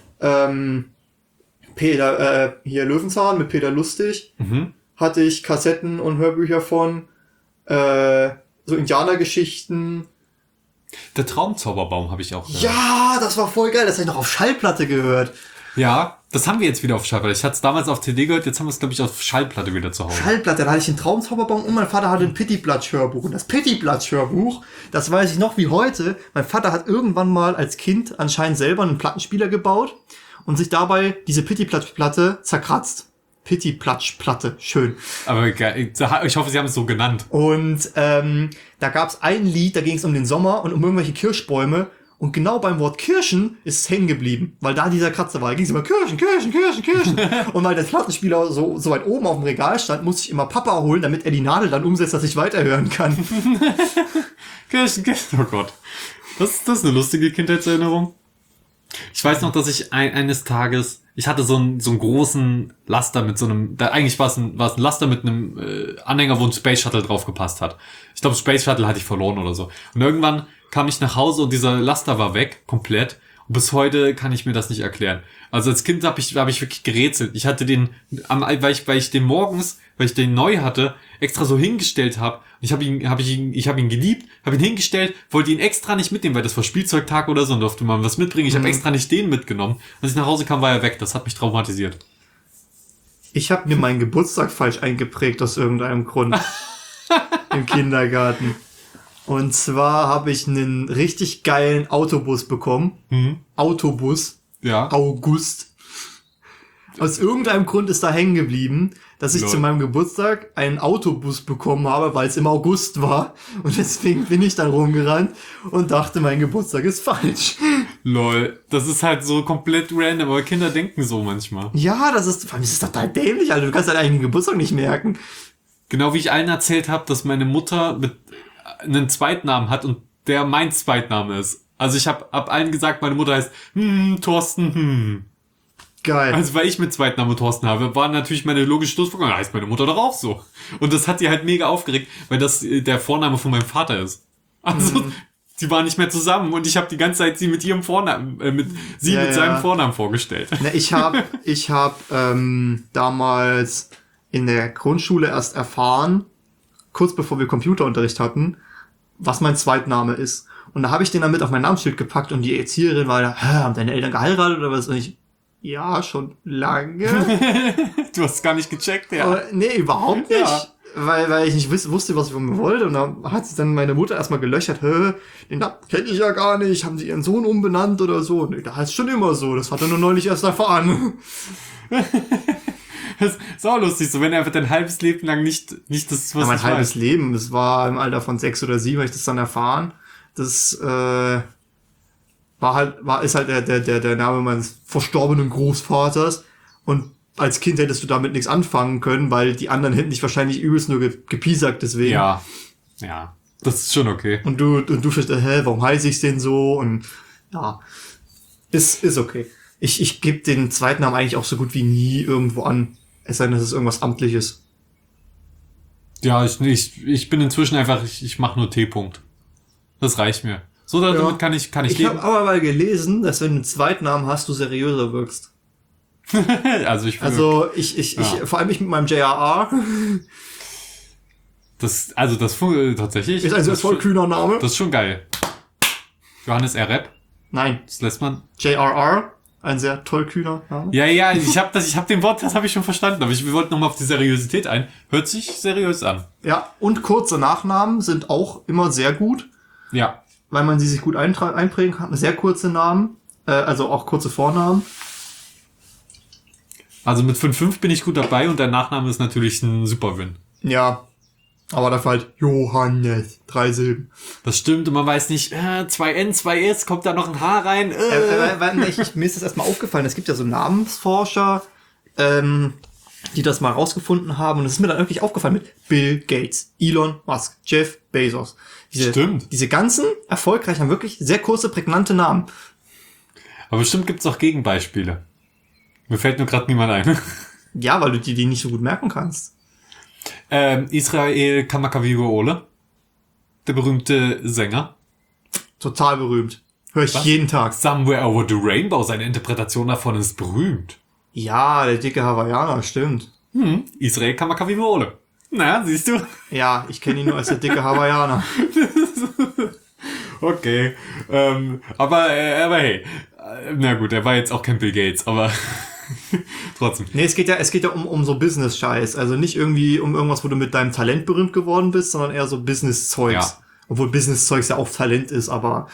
Hier Löwenzahn mit Peter Lustig. Hatte ich Kassetten und Hörbücher von. So Indianergeschichten. Der Traumzauberbaum habe ich auch gehört. Ja, das war voll geil. Das habe ich noch auf Schallplatte gehört. Ja, das haben wir jetzt wieder auf Schallplatte. Ich hatte es damals auf CD gehört, jetzt haben wir es, glaube ich, auf Schallplatte wieder zu Hause. Schallplatte, da hatte ich einen Traumzauberbaum und mein Vater hatte ein Pittiplatsch-Hörbuch. Und das Pittiplatsch-Hörbuch, das weiß ich noch wie heute. Mein Vater hat irgendwann mal als Kind anscheinend selber einen Plattenspieler gebaut und sich dabei diese Pittiplatsch-Platte zerkratzt. Pittiplatsch-Platte, schön. Aber ich hoffe, Sie haben es so genannt. Und da gab es ein Lied, da ging es um den Sommer und um irgendwelche Kirschbäume. Und genau beim Wort Kirschen ist es hängen geblieben, weil da dieser Kratzer war. Da ging es immer Kirschen, Kirschen, Kirschen, Kirschen. Und weil der Plattenspieler so weit oben auf dem Regal stand, musste ich immer Papa holen, damit er die Nadel dann umsetzt, dass ich weiterhören kann. Kirschen, Kirschen, oh Gott. Das ist eine lustige Kindheitserinnerung. Ich weiß noch, dass ich eines Tages, ich hatte so einen großen Laster mit so einem, eigentlich war es ein Laster mit einem Anhänger, wo ein Space Shuttle drauf gepasst hat. Ich glaube, Space Shuttle hatte ich verloren oder so. Und irgendwann kam ich nach Hause und dieser Laster war weg, komplett. Und bis heute kann ich mir das nicht erklären. Also als Kind hab ich wirklich gerätselt. Ich hatte den, weil ich den morgens, weil ich den neu hatte, extra so hingestellt habe. Ich habe ihn geliebt, habe ihn hingestellt, wollte ihn extra nicht mitnehmen, weil das war Spielzeugtag oder so und durfte man was mitbringen. Ich habe extra nicht den mitgenommen. Als ich nach Hause kam, war er weg. Das hat mich traumatisiert. Ich habe mir meinen Geburtstag falsch eingeprägt aus irgendeinem Grund im Kindergarten. Und zwar habe ich einen richtig geilen Autobus bekommen. Autobus. Ja. August. Aus irgendeinem Grund ist da hängen geblieben, dass ich zu meinem Geburtstag einen Autobus bekommen habe, weil es im August war. Und deswegen bin ich dann rumgerannt und dachte, mein Geburtstag ist falsch. Lol, das ist halt so komplett random, aber Kinder denken so manchmal. Ja, vor allem ist es total dämlich, Alter. Du kannst deinen eigenen Geburtstag nicht merken. Genau wie ich allen erzählt habe, dass meine Mutter einen Zweitnamen hat und der mein Zweitname ist. Also ich habe ab allen gesagt, meine Mutter heißt Thorsten. Geil. Also weil ich mit Zweitnamen Thorsten habe, war natürlich meine logische Schlussfolgerung, heißt meine Mutter doch auch so. Und das hat sie halt mega aufgeregt, weil das der Vorname von meinem Vater ist. Also sie waren nicht mehr zusammen und ich habe die ganze Zeit sie mit ihrem Vornamen, mit seinem Vornamen vorgestellt. Na, ich hab damals in der Grundschule erst erfahren, kurz bevor wir Computerunterricht hatten, was mein Zweitname ist. Und da habe ich den dann mit auf mein Namensschild gepackt und die Erzieherin war da, haben deine Eltern geheiratet oder was? Und ich, ja, schon lange. Du hast es gar nicht gecheckt, ja. Aber, nee, überhaupt nicht. Ja. Weil ich nicht wusste, was ich von mir wollte. Und dann hat sich dann meine Mutter erstmal gelöchert, den kenne ich ja gar nicht, haben sie ihren Sohn umbenannt oder so? Nee, da heißt schon immer so, das hat er nur neulich erst erfahren. Das ist auch lustig, so wenn er einfach dein halbes Leben lang nicht das, was Ja, mein ich halbes weiß. Leben, das war im Alter von 6 oder 7, habe ich das dann erfahren. Das ist halt der Name meines verstorbenen Großvaters. Und als Kind hättest du damit nichts anfangen können, weil die anderen hätten dich wahrscheinlich übelst nur gepiesackt deswegen. Ja, das ist schon okay. Und du fährst, warum heiße ich denn so? Und ja, ist okay. Ich gebe den Zweitnamen eigentlich auch so gut wie nie irgendwo an. Es sei denn, es ist irgendwas Amtliches. Ja, ich bin inzwischen einfach, ich mache nur T-Punkt. Das reicht mir. So, damit kann ich Ich leben. habe aber mal gelesen, dass wenn du einen Zweitnamen hast, du seriöser wirkst. Also ich Vor allem ich mit meinem JRR. das tatsächlich. Ist also ein voll kühner Name. Das ist schon geil. Johannes R. Repp, Nein, das lässt man. JRR. Ein sehr tollkühner Name. Ja, ich habe den Wort, das habe ich schon verstanden, aber wir wollten nochmal auf die Seriosität ein. Hört sich seriös an. Ja, und kurze Nachnamen sind auch immer sehr gut, Ja. weil man sie sich gut einprägen kann. Sehr kurze Namen, also auch kurze Vornamen. Also mit 5,5 bin ich gut dabei und der Nachname ist natürlich ein Super-Win. Ja, aber dafür halt Johannes, 3 Silben. Das stimmt und man weiß nicht, 2N, 2S, kommt da noch ein H rein? Mir ist das erstmal aufgefallen, es gibt ja so Namensforscher, die das mal rausgefunden haben und es ist mir dann wirklich aufgefallen mit Bill Gates, Elon Musk, Jeff Bezos. Stimmt. Diese ganzen erfolgreichen, haben wirklich sehr kurze, prägnante Namen. Aber bestimmt gibt's auch Gegenbeispiele. Mir fällt nur gerade niemand ein. Ja, weil du die nicht so gut merken kannst. Israel Kamakawiwo'ole, der berühmte Sänger. Total berühmt. Hör ich jeden Tag. Somewhere Over the Rainbow, seine Interpretation davon ist berühmt. Ja, der dicke Hawaiianer, stimmt. Israel Kamakawiwo'ole. Na, siehst du? Ja, ich kenne ihn nur als der dicke Hawaiianer. Okay. Aber hey. Na gut, er war jetzt auch kein Bill Gates, aber trotzdem. Nee, es geht ja um so Business-Scheiß. Also nicht irgendwie um irgendwas, wo du mit deinem Talent berühmt geworden bist, sondern eher so Business-Zeugs. Ja. Obwohl Business-Zeugs ja auch Talent ist, aber...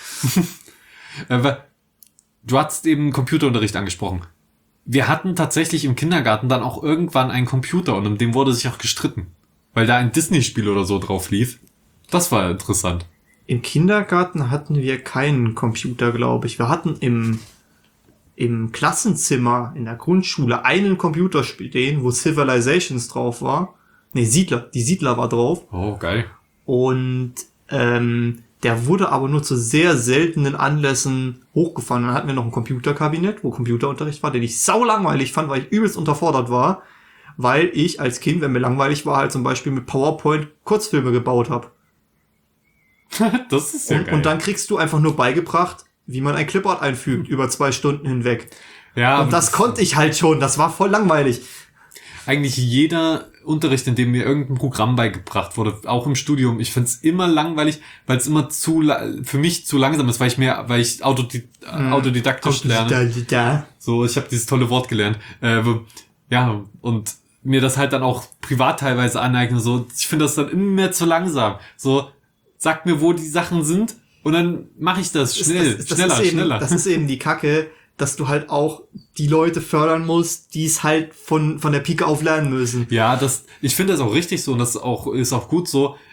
Du hast eben Computerunterricht angesprochen. Wir hatten tatsächlich im Kindergarten dann auch irgendwann einen Computer und um den wurde sich auch gestritten. Weil da ein Disney-Spiel oder so drauf lief. Das war interessant. Im Kindergarten hatten wir keinen Computer, glaube ich. Wir hatten im Klassenzimmer in der Grundschule einen Computer stehen, wo Civilizations drauf war. Nee, Siedler. Die Siedler war drauf. Oh, geil. Und der wurde aber nur zu sehr seltenen Anlässen hochgefahren. Dann hatten wir noch ein Computerkabinett, wo Computerunterricht war, den ich saulangweilig fand, weil ich übelst unterfordert war. Weil ich als Kind, wenn mir langweilig war, halt zum Beispiel mit PowerPoint Kurzfilme gebaut habe. Das ist ja geil. Und dann kriegst du einfach nur beigebracht, wie man ein Clipart einfügt, über 2 Stunden hinweg. Ja, Und das konnte ich halt schon, das war voll langweilig. eigentlich jeder Unterricht, in dem mir irgendein Programm beigebracht wurde, auch im Studium, ich find's immer langweilig, weil es immer für mich zu langsam ist, weil ich autodidaktisch lerne. So, ich habe dieses tolle Wort gelernt. Ja, und mir das halt dann auch privat teilweise aneigne. So, ich finde das dann immer zu langsam. So, sag mir, wo die Sachen sind und dann mache ich das schneller. Das ist eben die Kacke, dass du halt auch die Leute fördern musst, die es halt von der Pike auf lernen müssen. Ja, ich finde das auch richtig so und das ist auch gut so.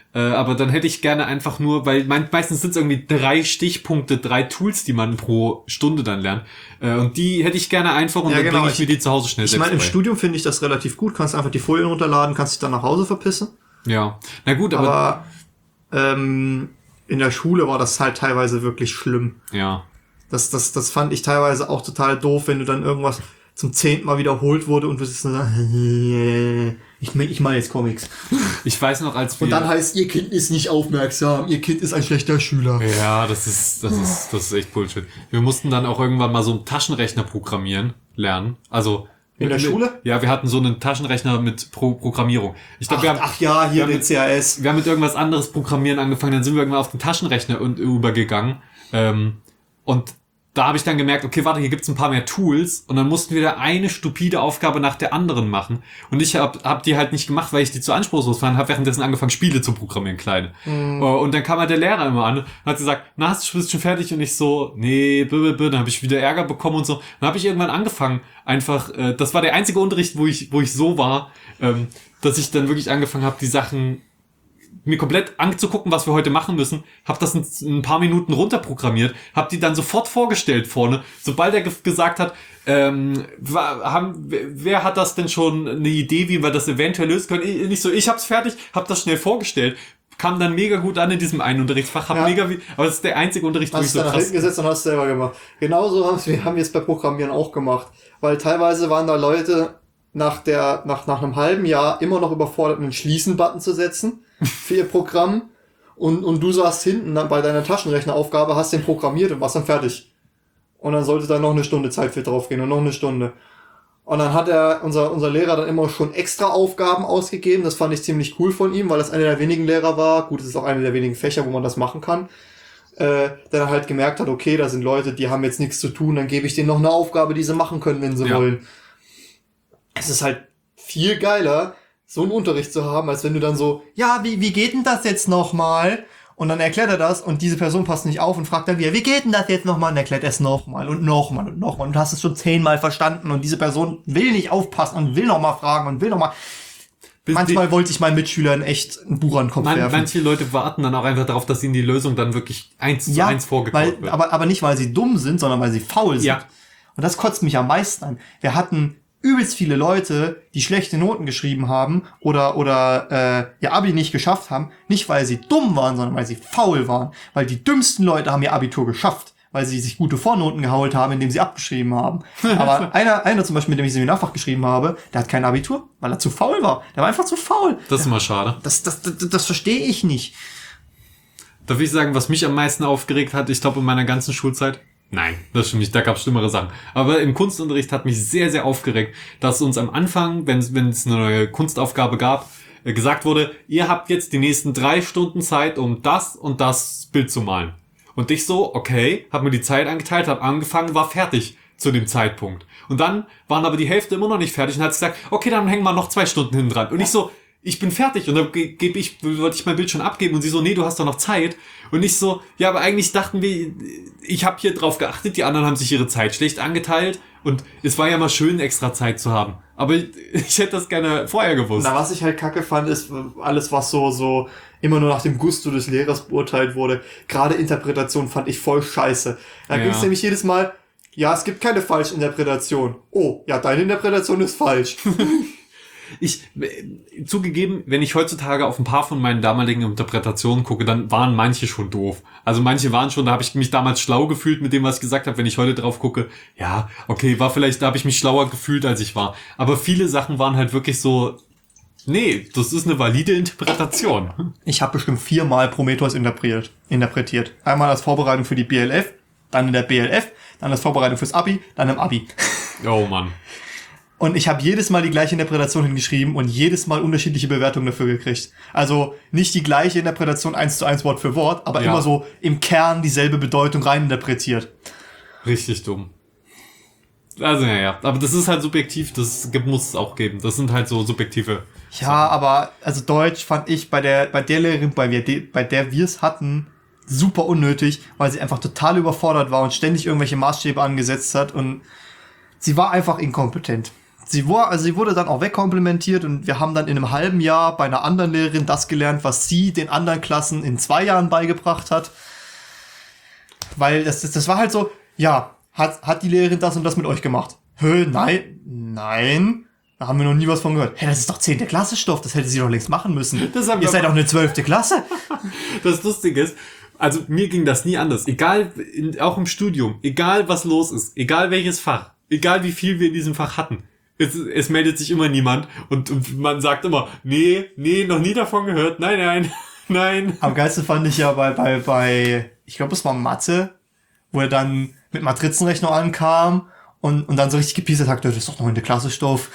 Aber dann hätte ich gerne einfach nur, weil meistens sind es irgendwie 3 Stichpunkte, 3 Tools, die man pro Stunde dann lernt. Und die hätte ich gerne einfach und dann bringe ich mir die zu Hause schnell Ich selbst meine, im bei. Studium finde ich das relativ gut. Kannst einfach die Folien runterladen, kannst dich dann nach Hause verpissen. Ja, na gut, aber in der Schule war das halt teilweise wirklich schlimm. ja. Das fand ich teilweise auch total doof, wenn du dann irgendwas zum 10. Mal wiederholt wurde und du sitzt dann so, ich mal jetzt Comics. Ich weiß noch, als wir... Und dann heißt, ihr Kind ist nicht aufmerksam, ihr Kind ist ein schlechter Schüler. Ja, das ist echt Bullshit. Wir mussten dann auch irgendwann mal so einen Taschenrechner programmieren lernen. Also in der Schule? Ja, wir hatten so einen Taschenrechner mit Programmierung. Ich glaube, hier den CAS. Wir haben mit irgendwas anderes programmieren angefangen, dann sind wir irgendwann auf den Taschenrechner übergegangen. Und da habe ich dann gemerkt, okay, warte, hier gibt's ein paar mehr Tools und dann mussten wir da eine stupide Aufgabe nach der anderen machen. Und ich hab die halt nicht gemacht, weil ich die zu anspruchslos fand, habe währenddessen angefangen, Spiele zu programmieren, kleine. Und dann kam halt der Lehrer immer an und hat gesagt, na, bist du schon fertig? Und ich so, nee, dann habe ich wieder Ärger bekommen und so. Dann habe ich irgendwann angefangen, einfach, das war der einzige Unterricht, wo ich so war, dass ich dann wirklich angefangen habe, die Sachen mir komplett anzugucken, was wir heute machen müssen, hab das in ein paar Minuten runterprogrammiert, hab die dann sofort vorgestellt vorne, sobald er gesagt hat, wer hat das denn schon eine Idee, wie wir das eventuell lösen können? Nicht so, ich hab's fertig, hab das schnell vorgestellt, kam dann mega gut an in diesem einen Unterrichtsfach, aber das ist der einzige Unterricht, wo ich so krass... Hast du dann hinten gesetzt und hast selber gemacht. Genauso haben wir jetzt bei Programmieren auch gemacht, weil teilweise waren da Leute nach einem halben Jahr immer noch überfordert, einen Schließen-Button zu setzen für ihr Programm und du saßt hinten bei deiner Taschenrechneraufgabe, hast den programmiert und warst dann fertig. Und dann sollte da noch eine Stunde Zeit für draufgehen und noch eine Stunde. Und dann hat unser Lehrer dann immer schon extra Aufgaben ausgegeben. Das fand ich ziemlich cool von ihm, weil das einer der wenigen Lehrer war. Gut, es ist auch einer der wenigen Fächer, wo man das machen kann. Der dann halt gemerkt hat, okay, da sind Leute, die haben jetzt nichts zu tun, dann gebe ich denen noch eine Aufgabe, die sie machen können, wenn sie wollen. Es ist halt viel geiler, so einen Unterricht zu haben, als wenn du dann so, ja, wie geht denn das jetzt nochmal? Und dann erklärt er das und diese Person passt nicht auf und fragt dann wieder, wie geht denn das jetzt nochmal? Und erklärt es nochmal und nochmal und nochmal. Und du hast es schon 10-mal verstanden und diese Person will nicht aufpassen und will nochmal fragen und will nochmal. Manchmal wollte ich meinen Mitschülern echt ein Buch an den Kopf werfen. Manche Leute warten dann auch einfach darauf, dass ihnen die Lösung dann wirklich 1:1 vorgekaut wird. Aber nicht, weil sie dumm sind, sondern weil sie faul sind. Ja. Und das kotzt mich am meisten an. Wir hatten übelst viele Leute, die schlechte Noten geschrieben haben oder ihr Abi nicht geschafft haben, nicht weil sie dumm waren, sondern weil sie faul waren. Weil die dümmsten Leute haben ihr Abitur geschafft, weil sie sich gute Vornoten geholt haben, indem sie abgeschrieben haben. Aber einer zum Beispiel, mit dem ich Seminarfach geschrieben habe, der hat kein Abitur, weil er zu faul war. Der war einfach zu faul. Das ist immer schade. Das verstehe ich nicht. Darf ich sagen, was mich am meisten aufgeregt hat, ich glaube in meiner ganzen Schulzeit? Nein, das stimmt nicht, da gab es schlimmere Sachen. Aber im Kunstunterricht hat mich sehr, sehr aufgeregt, dass uns am Anfang, wenn es eine neue Kunstaufgabe gab, gesagt wurde, ihr habt jetzt die nächsten 3 Stunden Zeit, um das und das Bild zu malen. Und ich so, okay, hab mir die Zeit angeteilt, hab angefangen, war fertig zu dem Zeitpunkt. Und dann waren aber die Hälfte immer noch nicht fertig und hat gesagt, okay, dann hängen wir noch 2 Stunden hinten dran. Und ich so, ich bin fertig. Und dann wollte ich mein Bild schon abgeben und sie so, nee, du hast doch noch Zeit. Und ich so, ja, aber eigentlich dachten wir, ich habe hier drauf geachtet, die anderen haben sich ihre Zeit schlecht angeteilt und es war ja mal schön, extra Zeit zu haben. Aber ich hätte das gerne vorher gewusst. Na, was ich halt kacke fand, ist alles, was so immer nur nach dem Gusto des Lehrers beurteilt wurde. Gerade Interpretation fand ich voll scheiße. Da ging es nämlich jedes Mal, ja, es gibt keine falsche Interpretation. Oh, ja, deine Interpretation ist falsch. Zugegeben, wenn ich heutzutage auf ein paar von meinen damaligen Interpretationen gucke, dann waren manche schon doof. Also manche waren schon, da habe ich mich damals schlau gefühlt mit dem, was ich gesagt habe. Wenn ich heute drauf gucke, ja, okay, da habe ich mich schlauer gefühlt, als ich war. Aber viele Sachen waren halt wirklich so, nee, das ist eine valide Interpretation. Ich habe bestimmt 4-mal Prometheus interpretiert. Einmal als Vorbereitung für die BLF, dann in der BLF, dann als Vorbereitung fürs Abi, dann im Abi. Oh Mann. Und ich habe jedes Mal die gleiche Interpretation hingeschrieben und jedes Mal unterschiedliche Bewertungen dafür gekriegt. Also nicht die gleiche Interpretation 1:1 Wort für Wort, aber immer so im Kern dieselbe Bedeutung reininterpretiert. Richtig dumm. Also ja, aber das ist halt subjektiv, das muss es auch geben. Das sind halt so subjektive Ja, Sachen. Aber also Deutsch fand ich bei der Lehrerin, bei der wir es hatten, super unnötig, weil sie einfach total überfordert war und ständig irgendwelche Maßstäbe angesetzt hat und sie war einfach inkompetent. sie wurde dann auch wegkomplimentiert und wir haben dann in einem halben Jahr bei einer anderen Lehrerin das gelernt, was sie den anderen Klassen in 2 Jahren beigebracht hat. Weil das war halt so, ja, hat die Lehrerin das und das mit euch gemacht? Nein. Da haben wir noch nie was von gehört. Hey, das ist doch 10. Klasse Stoff, das hätte sie doch längst machen müssen. Ihr seid doch eine 12. Klasse. Das Lustige ist, also mir ging das nie anders. Egal, auch im Studium, egal was los ist, egal welches Fach, egal wie viel wir in diesem Fach hatten. Es meldet sich immer niemand und man sagt immer, nee, noch nie davon gehört, nein. Am geilsten fand ich ja bei ich glaube, es war Mathe, wo er dann mit Matrizenrechnung ankam und dann so richtig gepiesert hat, das ist doch 9. Klasse Stoff.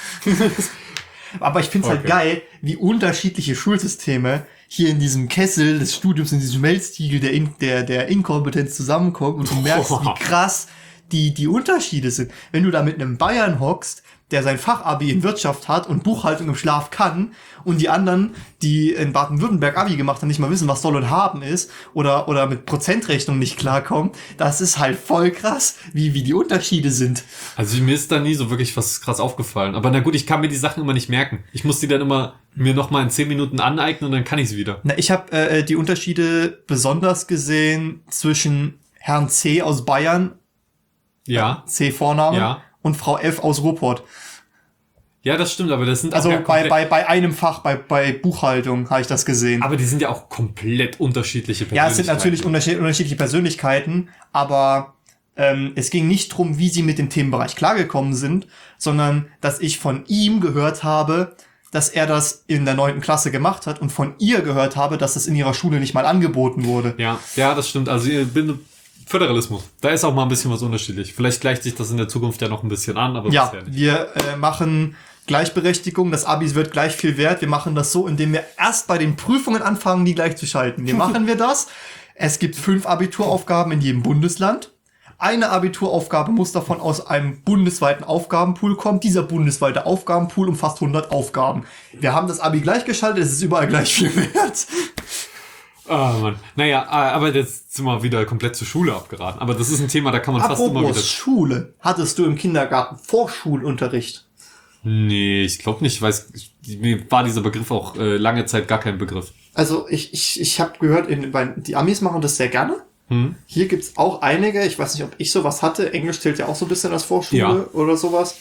Aber ich find's halt geil, wie unterschiedliche Schulsysteme hier in diesem Kessel des Studiums, in diesem Schmelztiegel der Inkompetenz zusammenkommen und du merkst, wie krass die Unterschiede sind. Wenn du da mit einem Bayern hockst, der sein Fachabi in Wirtschaft hat und Buchhaltung im Schlaf kann und die anderen, die in Baden-Württemberg Abi gemacht haben, nicht mal wissen, was Soll und Haben ist oder mit Prozentrechnung nicht klarkommen, das ist halt voll krass, wie die Unterschiede sind. Also mir ist da nie so wirklich was krass aufgefallen. Aber na gut, ich kann mir die Sachen immer nicht merken. Ich muss die dann immer mir nochmal in 10 Minuten aneignen und dann kann ich sie wieder. Na, ich habe die Unterschiede besonders gesehen zwischen Herrn C. aus Bayern, ja, C. Vorname, ja, und Frau F. aus Ruhrpott. Ja, das stimmt, aber das sind also auch ja bei einem Fach, bei Buchhaltung habe ich das gesehen. Aber die sind ja auch komplett unterschiedliche Persönlichkeiten. Ja, es sind natürlich unterschiedliche Persönlichkeiten, aber es ging nicht drum, wie sie mit dem Themenbereich klargekommen sind, sondern dass ich von ihm gehört habe, dass er das in der 9. Klasse gemacht hat und von ihr gehört habe, dass das in ihrer Schule nicht mal angeboten wurde. Ja, das stimmt. Also ihr bin Föderalismus. Da ist auch mal ein bisschen was unterschiedlich. Vielleicht gleicht sich das in der Zukunft ja noch ein bisschen an, aber ja, bisher nicht. Wir machen Gleichberechtigung, das Abi wird gleich viel wert. Wir machen das so, indem wir erst bei den Prüfungen anfangen, die gleich zu schalten. Wie machen wir das? Es gibt 5 Abituraufgaben in jedem Bundesland. Eine Abituraufgabe muss davon aus einem bundesweiten Aufgabenpool kommen. Dieser bundesweite Aufgabenpool umfasst 100 Aufgaben. Wir haben das Abi gleichgeschaltet, es ist überall gleich viel wert. Ah, Mann. Naja, aber jetzt sind wir wieder komplett zur Schule abgeraten. Aber das ist ein Thema, da kann man fast immer wieder... Schule. Hattest du im Kindergarten Vorschulunterricht? Nee, ich glaube nicht. Mir war dieser Begriff auch lange Zeit gar kein Begriff. Also ich habe gehört, die Amis machen das sehr gerne. Hier gibt's auch einige, ich weiß nicht, ob ich sowas hatte. Englisch zählt ja auch so ein bisschen als Vorschule oder sowas.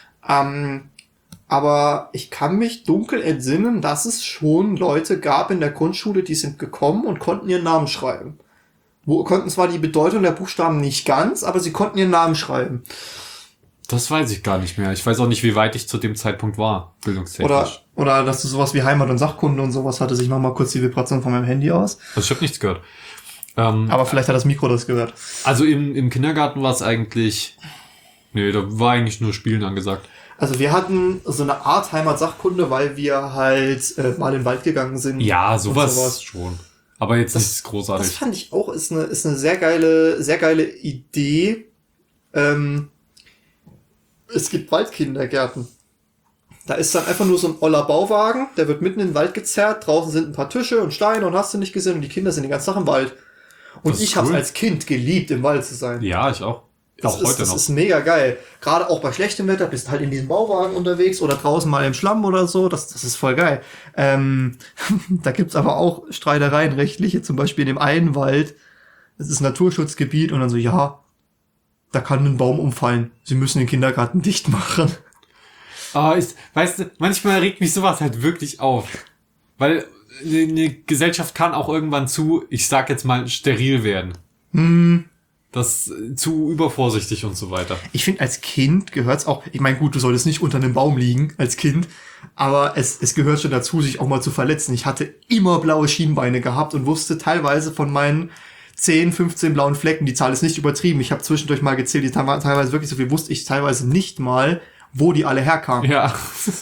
Aber ich kann mich dunkel entsinnen, dass es schon Leute gab in der Grundschule, die sind gekommen und konnten ihren Namen schreiben. Konnten zwar die Bedeutung der Buchstaben nicht ganz, aber sie konnten ihren Namen schreiben. Das weiß ich gar nicht mehr. Ich weiß auch nicht, wie weit ich zu dem Zeitpunkt war, bildungstechnisch. Oder dass du sowas wie Heimat- und Sachkunde und sowas hattest. Ich mach mal kurz die Vibration von meinem Handy aus. Also ich habe nichts gehört. Aber vielleicht hat das Mikro das gehört. Also im Kindergarten war es eigentlich... Nee, da war eigentlich nur Spielen angesagt. Also wir hatten so eine Art Heimat-Sachkunde, weil wir halt mal in den Wald gegangen sind. Ja, sowas schon. Aber jetzt nichts großartig. Das fand ich auch, ist eine sehr geile Idee. Es gibt Waldkindergärten. Da ist dann einfach nur so ein oller Bauwagen, der wird mitten in den Wald gezerrt, draußen sind ein paar Tische und Steine und hast du nicht gesehen und die Kinder sind den ganzen Tag im Wald. Und ich hab's als Kind geliebt, im Wald zu sein. Ja, ich auch. Auch heute noch. Das ist mega geil. Gerade auch bei schlechtem Wetter bist du halt in diesem Bauwagen unterwegs oder draußen mal im Schlamm oder so. Das ist voll geil. Da gibt's aber auch Streitereien rechtliche, zum Beispiel in dem einen Wald. Das ist ein Naturschutzgebiet und dann so, ja, da kann ein Baum umfallen. Sie müssen den Kindergarten dicht machen. Weißt du, manchmal regt mich sowas halt wirklich auf. Weil eine Gesellschaft kann auch irgendwann ich sag jetzt mal, steril werden. Das zu übervorsichtig und so weiter. Ich finde, als Kind gehört's auch, ich meine, gut, du solltest nicht unter einem Baum liegen als Kind, aber es gehört schon dazu, sich auch mal zu verletzen. Ich hatte immer blaue Schienbeine gehabt und wusste teilweise von meinen 10, 15 blauen Flecken, die Zahl ist nicht übertrieben, ich habe zwischendurch mal gezählt, die teilweise wirklich so viel, wusste ich teilweise nicht mal, wo die alle herkamen. Ja,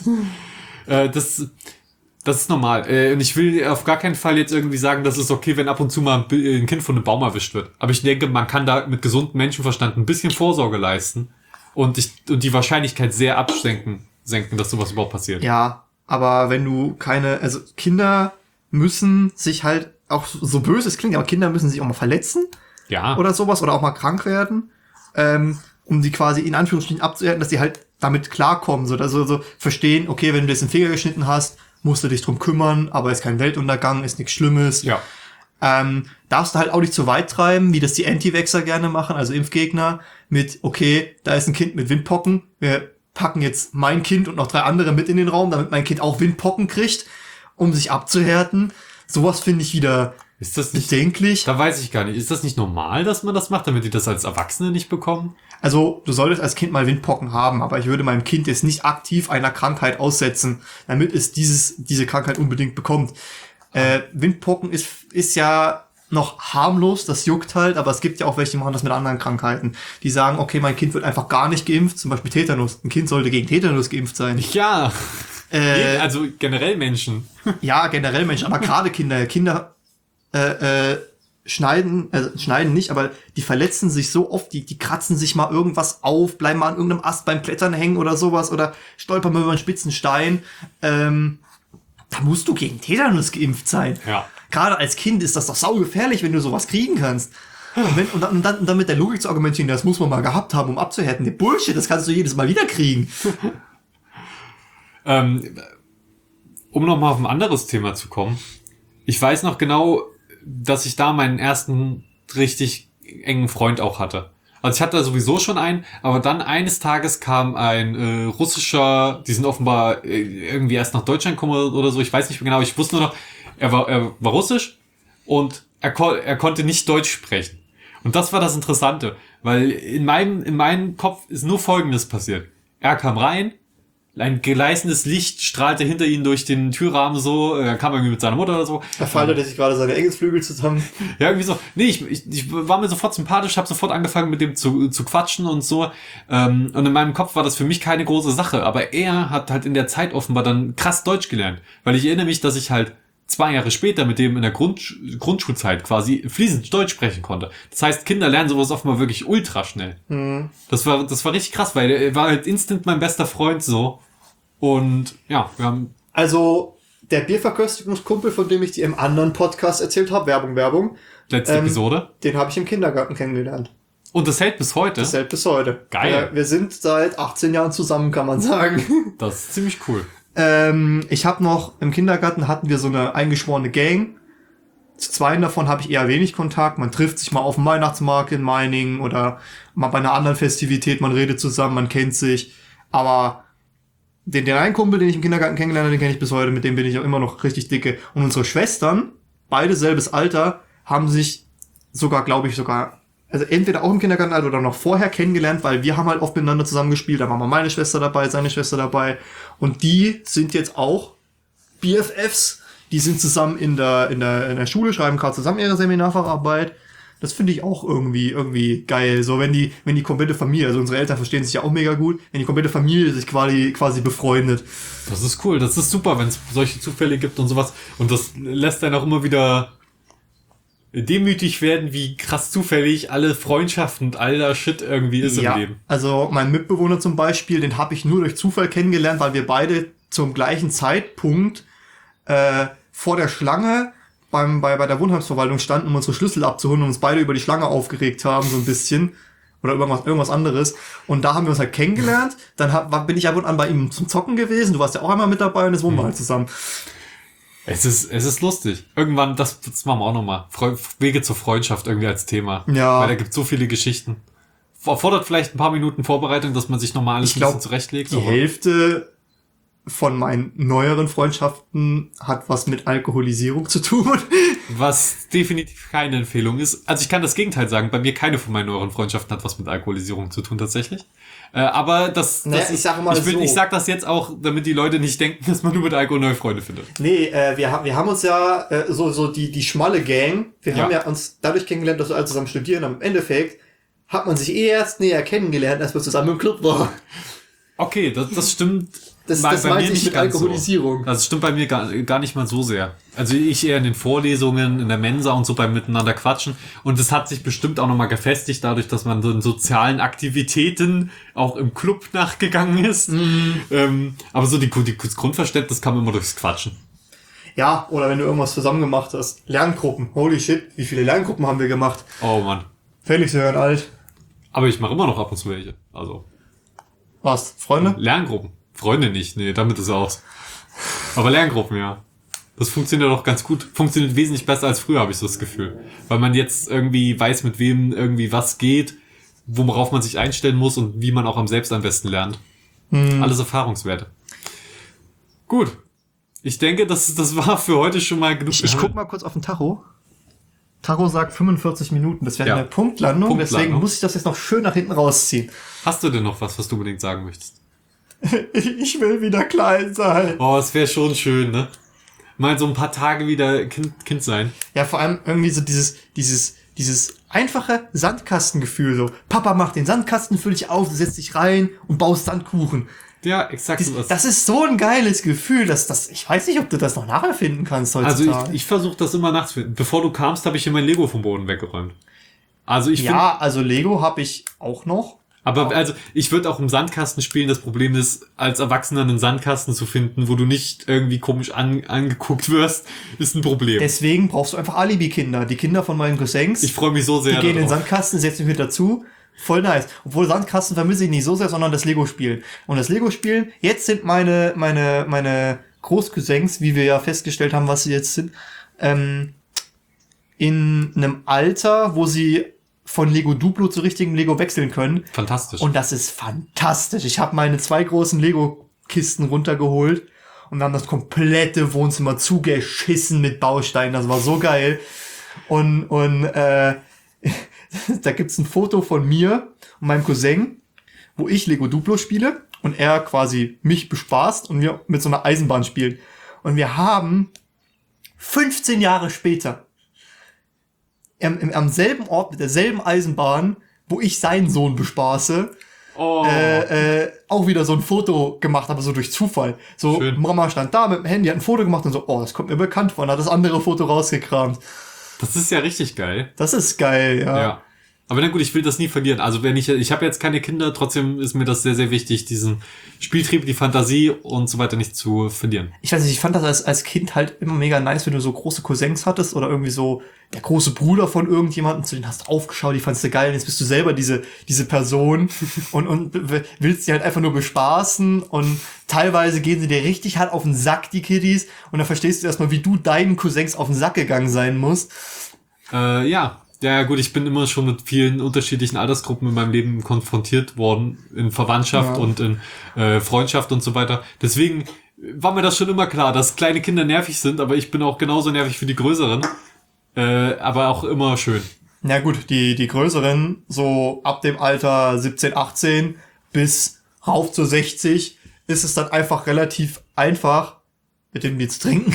das ist normal. Und ich will auf gar keinen Fall jetzt irgendwie sagen, dass es okay, wenn ab und zu mal ein Kind von einem Baum erwischt wird. Aber ich denke, man kann da mit gesundem Menschenverstand ein bisschen Vorsorge leisten und die Wahrscheinlichkeit sehr senken, dass sowas überhaupt passiert. Ja, aber wenn du also Kinder müssen sich halt, auch so böse es klingt, aber Kinder müssen sich auch mal verletzen. Ja. Oder sowas, oder auch mal krank werden, um die quasi in Anführungsstrichen abzuhärten, dass die halt damit klarkommen, so verstehen, okay, wenn du jetzt den Finger geschnitten hast, musst du dich drum kümmern, aber ist kein Weltuntergang, ist nichts Schlimmes. Ja. Darfst du halt auch nicht zu weit treiben, wie das die Anti-Vaxxer gerne machen, also Impfgegner, mit, okay, da ist ein Kind mit Windpocken, wir packen jetzt mein Kind und noch 3 andere mit in den Raum, damit mein Kind auch Windpocken kriegt, um sich abzuhärten. Sowas finde ich wieder Ist das nicht, bedenklich. da weiß ich gar nicht. Ist das nicht normal, dass man das macht, damit die das als Erwachsene nicht bekommen? Also, du solltest als Kind mal Windpocken haben, aber ich würde meinem Kind jetzt nicht aktiv einer Krankheit aussetzen, damit es diese Krankheit unbedingt bekommt. Windpocken ist ja noch harmlos, das juckt halt, aber es gibt ja auch welche, die machen das mit anderen Krankheiten. Die sagen, okay, mein Kind wird einfach gar nicht geimpft, zum Beispiel Tetanus. Ein Kind sollte gegen Tetanus geimpft sein. Ja. Also generell Menschen. Ja, generell Menschen, aber gerade Kinder. Kinder schneiden nicht, aber die verletzen sich so oft, die kratzen sich mal irgendwas auf, bleiben mal an irgendeinem Ast beim Klettern hängen oder sowas oder stolpern mal über einen spitzen Stein. Da musst du gegen Tetanus geimpft sein. Ja. Gerade als Kind ist das doch saugefährlich, wenn du sowas kriegen kannst. Und dann mit der Logik zu argumentieren, das muss man mal gehabt haben, um abzuhärten. Nee, Bullshit, das kannst du jedes Mal wieder kriegen. Um nochmal auf ein anderes Thema zu kommen. Ich weiß noch genau, dass ich da meinen ersten richtig engen Freund auch hatte. Also ich hatte da sowieso schon einen, aber dann eines Tages kam ein russischer, die sind offenbar irgendwie erst nach Deutschland gekommen oder so, ich weiß nicht mehr genau, ich wusste nur noch, er war russisch und er konnte nicht Deutsch sprechen. Und das war das Interessante, weil in meinem Kopf ist nur Folgendes passiert. Er kam rein, ein gleißendes Licht strahlte hinter ihm durch den Türrahmen so, er kam irgendwie mit seiner Mutter oder so. Da faltete sich gerade seine Engelsflügel zusammen. Ja, irgendwie so. Nee, ich war mir sofort sympathisch, habe sofort angefangen mit dem zu quatschen und so. Und in meinem Kopf war das für mich keine große Sache. Aber er hat halt in der Zeit offenbar dann krass Deutsch gelernt. Weil ich erinnere mich, dass ich halt 2 Jahre später mit dem in der Grundschulzeit quasi fließend Deutsch sprechen konnte. Das heißt, Kinder lernen sowas offenbar wirklich ultra schnell. Mhm. Das war richtig krass, weil er war halt instant mein bester Freund so. Und ja, wir haben... Also, der Bierverköstigungskumpel, von dem ich dir im anderen Podcast erzählt habe, Werbung. Letzte Episode. Den habe ich im Kindergarten kennengelernt. Und das hält bis heute? Das hält bis heute. Geil. Wir sind seit 18 Jahren zusammen, kann man sagen. Das ist ziemlich cool. Ich habe noch, im Kindergarten hatten wir so eine eingeschworene Gang. Zu 2 davon habe ich eher wenig Kontakt. Man trifft sich mal auf dem Weihnachtsmarkt in Meiningen oder mal bei einer anderen Festivität. Man redet zusammen, man kennt sich. Aber den einen Kumpel, den ich im Kindergarten kennengelernt habe, den kenne ich bis heute. Mit dem bin ich auch immer noch richtig dicke. Und unsere Schwestern, beide selbes Alter, haben sich glaube ich, also entweder auch im Kindergarten oder noch vorher kennengelernt, weil wir haben halt oft miteinander zusammengespielt. Da war mal meine Schwester dabei, seine Schwester dabei. Und die sind jetzt auch BFFs. Die sind zusammen in der Schule, schreiben gerade zusammen ihre Seminarfacharbeit. Das finde ich auch irgendwie geil. So, wenn die komplette Familie, also unsere Eltern verstehen sich ja auch mega gut, wenn die komplette Familie sich quasi befreundet. Das ist cool, das ist super, wenn es solche Zufälle gibt und sowas. Und das lässt einen auch immer wieder demütig werden, wie krass zufällig alle Freundschaften und all der Shit irgendwie ist im Leben. Also mein Mitbewohner zum Beispiel, den habe ich nur durch Zufall kennengelernt, weil wir beide zum gleichen Zeitpunkt vor der Schlange bei der Wohnheimsverwaltung standen, um unsere Schlüssel abzuholen und uns beide über die Schlange aufgeregt haben, so ein bisschen. Oder irgendwas anderes. Und da haben wir uns halt kennengelernt. Dann bin ich ab und an bei ihm zum Zocken gewesen. Du warst ja auch einmal mit dabei und jetzt wohnen wir halt zusammen. Es ist lustig. Irgendwann, das machen wir auch nochmal. Wege zur Freundschaft irgendwie als Thema. Ja. Weil da gibt so viele Geschichten. Erfordert vielleicht ein paar Minuten Vorbereitung, dass man sich nochmal alles ein bisschen zurechtlegt. Die Hälfte von meinen neueren Freundschaften hat was mit Alkoholisierung zu tun. Was definitiv keine Empfehlung ist. Also ich kann das Gegenteil sagen. Bei mir keine von meinen neueren Freundschaften hat was mit Alkoholisierung zu tun tatsächlich. Aber das ich sage mal ich sag das jetzt auch, damit die Leute nicht denken, dass man nur mit Alkohol neue Freunde findet. Nee, wir haben uns ja so die schmale Gang, haben ja uns dadurch kennengelernt, dass wir alle zusammen studieren. Im Endeffekt hat man sich erst näher kennengelernt, als wir zusammen im Club waren. Okay, das stimmt. Das meinte ich mit Alkoholisierung. So. Das stimmt bei mir gar nicht mal so sehr. Also ich eher in den Vorlesungen, in der Mensa und so beim Miteinander quatschen. Und es hat sich bestimmt auch nochmal gefestigt, dadurch, dass man so in sozialen Aktivitäten auch im Club nachgegangen ist. Mhm. Aber so das Grundverständnis kam immer durchs Quatschen. Ja, oder wenn du irgendwas zusammen gemacht hast. Lerngruppen. Holy shit, wie viele Lerngruppen haben wir gemacht? Oh Mann. Felix, wir werden alt. Aber ich mache immer noch ab und zu welche. Also. Was? Freunde? Lerngruppen. Freunde nicht, nee, damit ist aus. Aber Lerngruppen, ja. Das funktioniert doch ganz gut. Funktioniert wesentlich besser als früher, habe ich so das Gefühl. Weil man jetzt irgendwie weiß, mit wem irgendwie was geht, worauf man sich einstellen muss und wie man auch selbst am besten lernt. Alles Erfahrungswerte. Gut. Ich denke, das war für heute schon mal genug. Ich guck mal kurz auf den Tacho. Tacho sagt 45 Minuten. Das wäre Ja. eine Punktlandung. Deswegen Punktlandung. muss ich das jetzt noch schön nach hinten rausziehen. Hast du denn noch was du unbedingt sagen möchtest? Ich will wieder klein sein. Oh, es wäre schon schön, ne? Mal so ein paar Tage wieder Kind sein. Ja, vor allem irgendwie so dieses einfache Sandkastengefühl. So, Papa macht den Sandkasten für dich auf, du setzt dich rein und baust Sandkuchen. Ja, exakt. Das ist so ein geiles Gefühl, dass ich weiß nicht, ob du das noch nachempfinden kannst heutzutage. Also ich versuche das immer nachzufinden. Bevor du kamst, habe ich hier mein Lego vom Boden weggeräumt. Also ich finde, ja, also Lego habe ich auch noch. aber also ich würde auch im Sandkasten spielen. Das Problem ist, als Erwachsener einen Sandkasten zu finden, wo du nicht irgendwie komisch angeguckt wirst, ist ein Problem. Deswegen brauchst du einfach Alibi-Kinder. Die Kinder von meinen Cousins, Ich freue mich so sehr die gehen in den darauf. Sandkasten, setzen mich mit dazu. Voll nice. Obwohl Sandkasten vermisse ich nicht so sehr, sondern das Lego-Spielen. Und das Lego-Spielen, jetzt sind meine Großcousins, wie wir ja festgestellt haben, was sie jetzt sind, in einem Alter, wo sie von Lego Duplo zu richtigem Lego wechseln können. Fantastisch. Und das ist fantastisch. Ich habe meine 2 großen Lego-Kisten runtergeholt und haben das komplette Wohnzimmer zugeschissen mit Bausteinen. Das war so geil. Und da gibt's ein Foto von mir und meinem Cousin, wo ich Lego Duplo spiele und er quasi mich bespaßt und wir mit so einer Eisenbahn spielen. Und wir haben 15 Jahre später am selben Ort mit derselben Eisenbahn, wo ich seinen Sohn bespaße, oh. auch wieder so ein Foto gemacht, aber so durch Zufall. So, Schön. Mama stand da mit dem Handy, hat ein Foto gemacht und so, oh, das kommt mir bekannt vor, und hat das andere Foto rausgekramt. Das ist ja richtig geil. Das ist geil, ja. Ja. Aber na gut, ich will das nie verlieren. Also wenn ich habe jetzt keine Kinder, trotzdem ist mir das sehr, sehr wichtig, diesen Spieltrieb, die Fantasie und so weiter nicht zu verlieren. Ich weiß nicht, ich fand das als Kind halt immer mega nice, wenn du so große Cousins hattest oder irgendwie so der große Bruder von irgendjemandem, zu denen hast du aufgeschaut, die fandst du geil, und jetzt bist du selber diese Person und willst sie halt einfach nur bespaßen, und teilweise gehen sie dir richtig hart auf den Sack, die Kiddies, und dann verstehst du erstmal, wie du deinen Cousins auf den Sack gegangen sein musst. Ja. Ja, gut, ich bin immer schon mit vielen unterschiedlichen Altersgruppen in meinem Leben konfrontiert worden, in Verwandtschaft und in Freundschaft und so weiter. Deswegen war mir das schon immer klar, dass kleine Kinder nervig sind, aber ich bin auch genauso nervig für die Größeren. Aber auch immer schön. Na gut, die Größeren, so ab dem Alter 17, 18 bis rauf zu 60, ist es dann einfach relativ einfach, mit dem Lied zu trinken.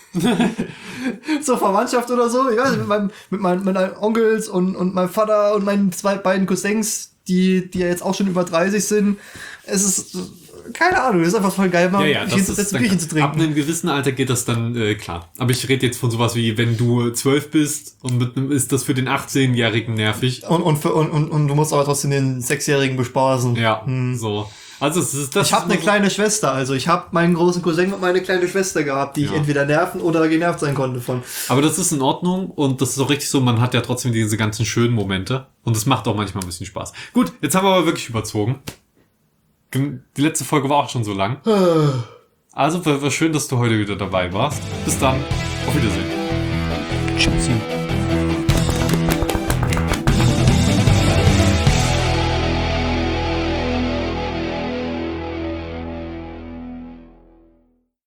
Zur Verwandtschaft oder so, ich weiß nicht, mit meinen Onkels und meinem Vater und meinen beiden Cousins, die ja jetzt auch schon über 30 sind. Es ist, keine Ahnung, es ist einfach voll geil, mal hinzusetzen, Bierchen zu trinken. Ab einem gewissen Alter geht das dann klar. Aber ich rede jetzt von sowas wie, wenn du 12 bist und mit einem ist das für den 18-Jährigen nervig. Und du musst aber trotzdem den 6-Jährigen bespaßen. Ja, so. Also es ist das. Ich habe eine kleine Schwester, also ich habe meinen großen Cousin und meine kleine Schwester gehabt, die ich entweder nerven oder genervt sein konnte von. Aber das ist in Ordnung und das ist auch richtig so, man hat ja trotzdem diese ganzen schönen Momente und es macht auch manchmal ein bisschen Spaß. Gut, jetzt haben wir aber wirklich überzogen. Die letzte Folge war auch schon so lang. Also war schön, dass du heute wieder dabei warst. Bis dann, auf Wiedersehen. Tschüssi.